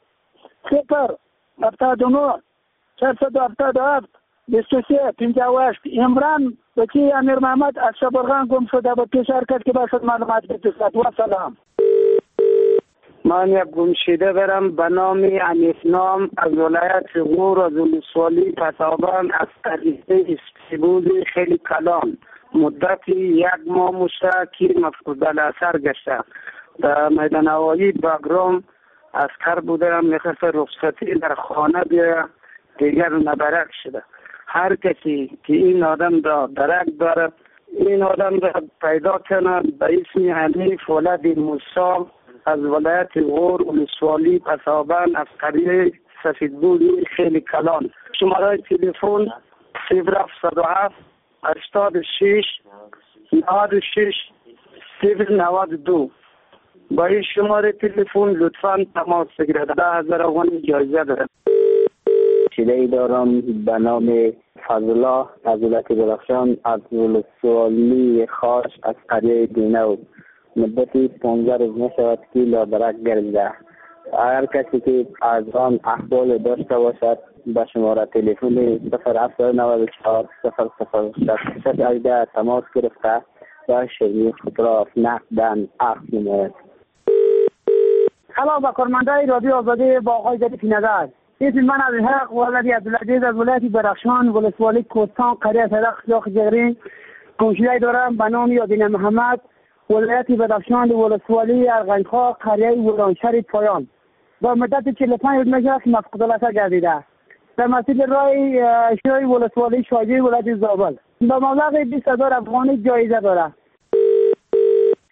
079 477 23 58. عمران بچه امیر محمد از شبرغان گم شده. به PCR کس که باشد معلومات بگیرد. و سلام. من یک گمشده دارم به نام انیسنام از ولایت غور از ولسوالی پسابان از قریه استیبولی خیلی کلان مدت 1 ماه مشته که مفقود الاثر گشته. در میدان هوایی باگرام عسکر بودم میخواست رخصتی در خانه بیا دیگر ندرک شده. هر کسی که این آدم را درک دارد این آدم را پیدا کند به اسم حنیف ولد موسی از ولایت غور ولسوالی پسابان از قریه سفیدبولی خیلی کلان. شماره تلفن 0707 86 96 092. با این شماره تلفن لطفاً تماس بگیرید. 10,000 افغانی جایزه دارد. گمشده دارم به نام فضله از ولایت بدخشان از ولسوالی خاش از قریه دینو مدتی 15 روز می شود که نادرک گردیده. اگر کسی که از آن احوال داشته باشد به شماره تلفن 0794 0066 تماس گرفته و شریک خود را نقداً عفو نماید. سلام به کارمندان رادیو آزادی با آقای ظریف نظر. اسم من از حق ولدی عبدالعزیز از ولایت بدخشان ولسوالی کوهستان قریه صدق شاخ جغرین گمشده دارم به نام یادین محمد ولایت بدخشان ولسوالی ارغنخا قریه ولانشهر پایان. با مدت 45 روز میشه مفقود الاثر گردیده. در مسیر راه اشتهای ولسوالی شاجی ولایت زابل با مبلغ 20,000 افغانی جایزه داره.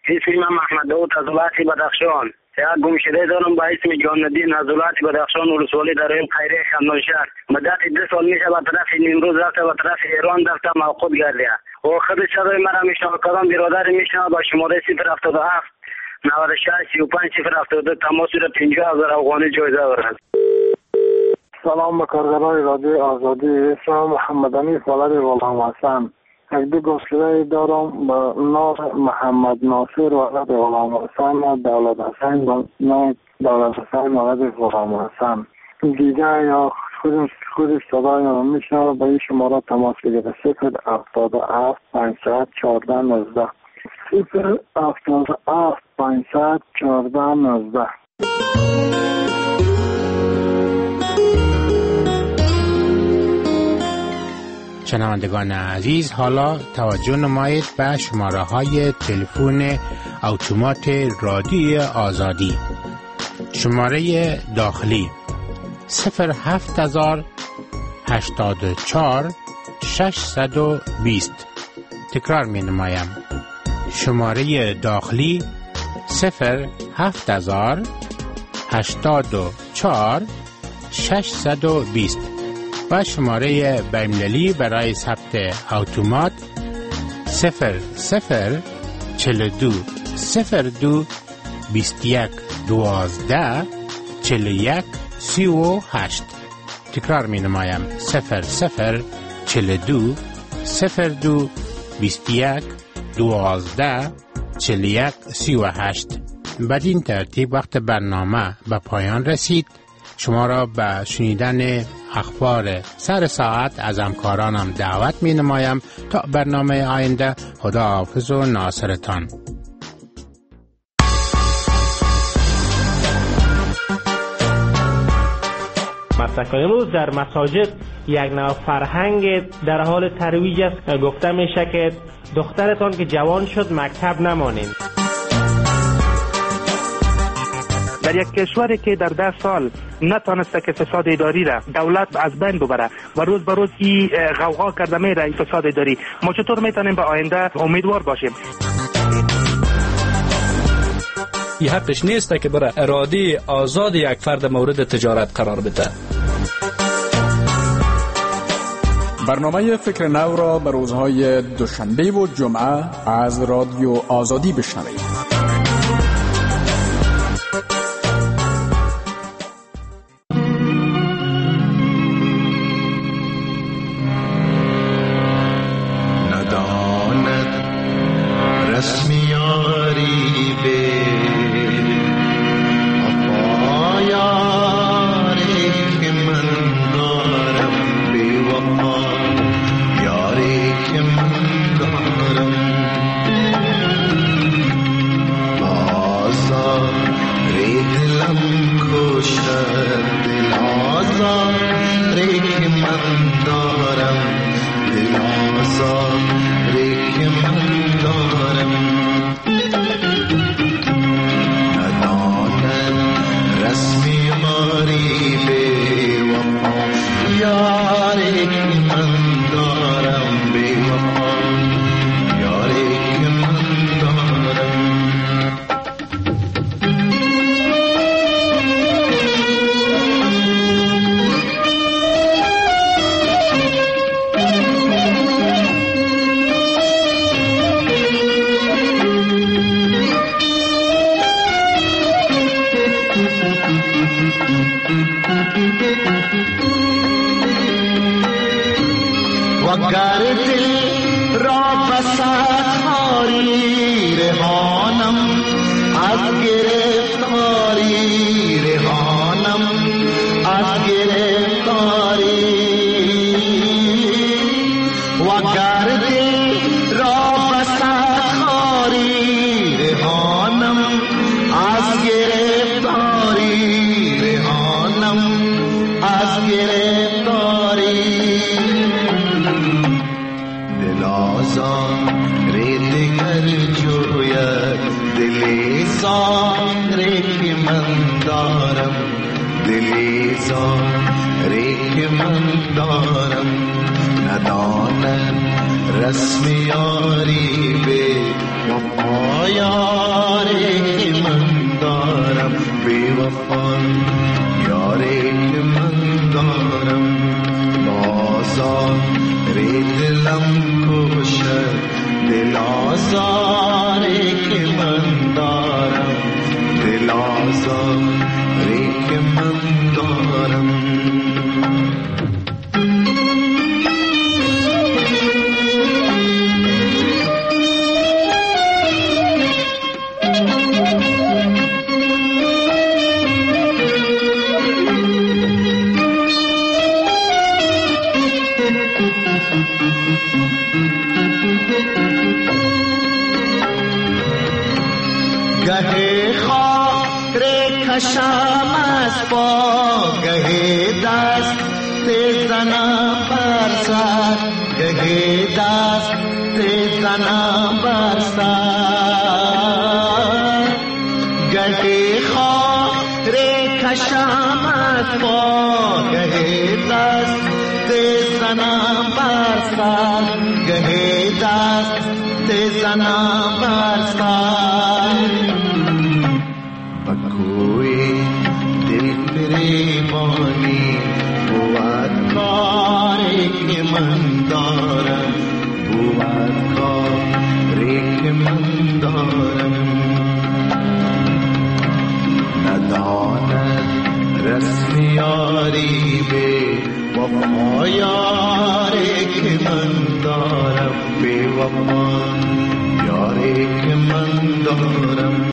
اسم من محمد داود از ولایت بدخشان. یک گمشده دارم با اسم جان الدین از ولایت بدخشان ولسوالی در خیریه خمنالشهر. مدت 2 سال میشه به طرف نیمروز رفته به طرف ایران رفته موقوف گردیه و خود صدای مرا میشنوه. کدام برادر میشنوه با شماره 077 96 35 072 تماس صورت 50,000 افغانی جایزه دارد. سلام به کارگرای رادیو آزادی. اسمم محمد حنیف ولد غلام حسن. یک دو گمشده دارم به نام محمد ناصر ولد غلام حسن و دولت حسین به نام دولت حسین ولد غلام حسن. دیگه یا خودش صدای رو میشنوه به این شماره تماس بگیره. 077 500 14 19 077 500 14 19. شنوندگان عزیز، حالا توجه نمایید به شماره های تلفن اتومات رادیو آزادی. شماره داخلی 07084 620. تکرار می نمایم. شماره داخلی 07084 620 و شماره بین‌المللی برای ثبت اتومات 0042 02 21 12 41 38. تکرار می نمایم. 0042 02 21 12 41 38. بدین ترتیب وقت برنامه به پایان رسید. شما را به شنیدن اخبار سر ساعت از همکارانم دعوت می نمایم. تا برنامه آینده، خداحافظ و ناصرتان. مسلک امروز در مساجد یک نوع فرهنگ در حال ترویج است. گفته میشه که دخترتان که جوان شد مکتب نمانین. در یک کشوری که در 10 سال نتانسته که فساد اداری را دولت از بین ببره و روز به روز این غوغا کرده میره این فساد اداری، ما چطور میتونیم به آینده امیدوار باشیم؟ این حقش نیست که برای اراده آزاد یک فرد مورد تجارت قرار بده. برنامه فکر نو را به روزهای دوشنبه و جمعه از رادیو آزادی بشنوید. رسم یاری به وفا یاری که من دارم بی وفا یاری که من دارم بازار دلم کشد دل آزاری که من دارم دل آزاری که من دارم گهی خاطر کشم از پا گهی دست زنم بر سر گهی دست زنم بر سر گهی خاطر کشم از پا گهی دست زنم بر سر گهی دست زنم بر سر کوئی دل فریبانی بود کاری که من دارم بود کاری که من دارم نداند رسم یاری به وفا یاری که من دارم به وفا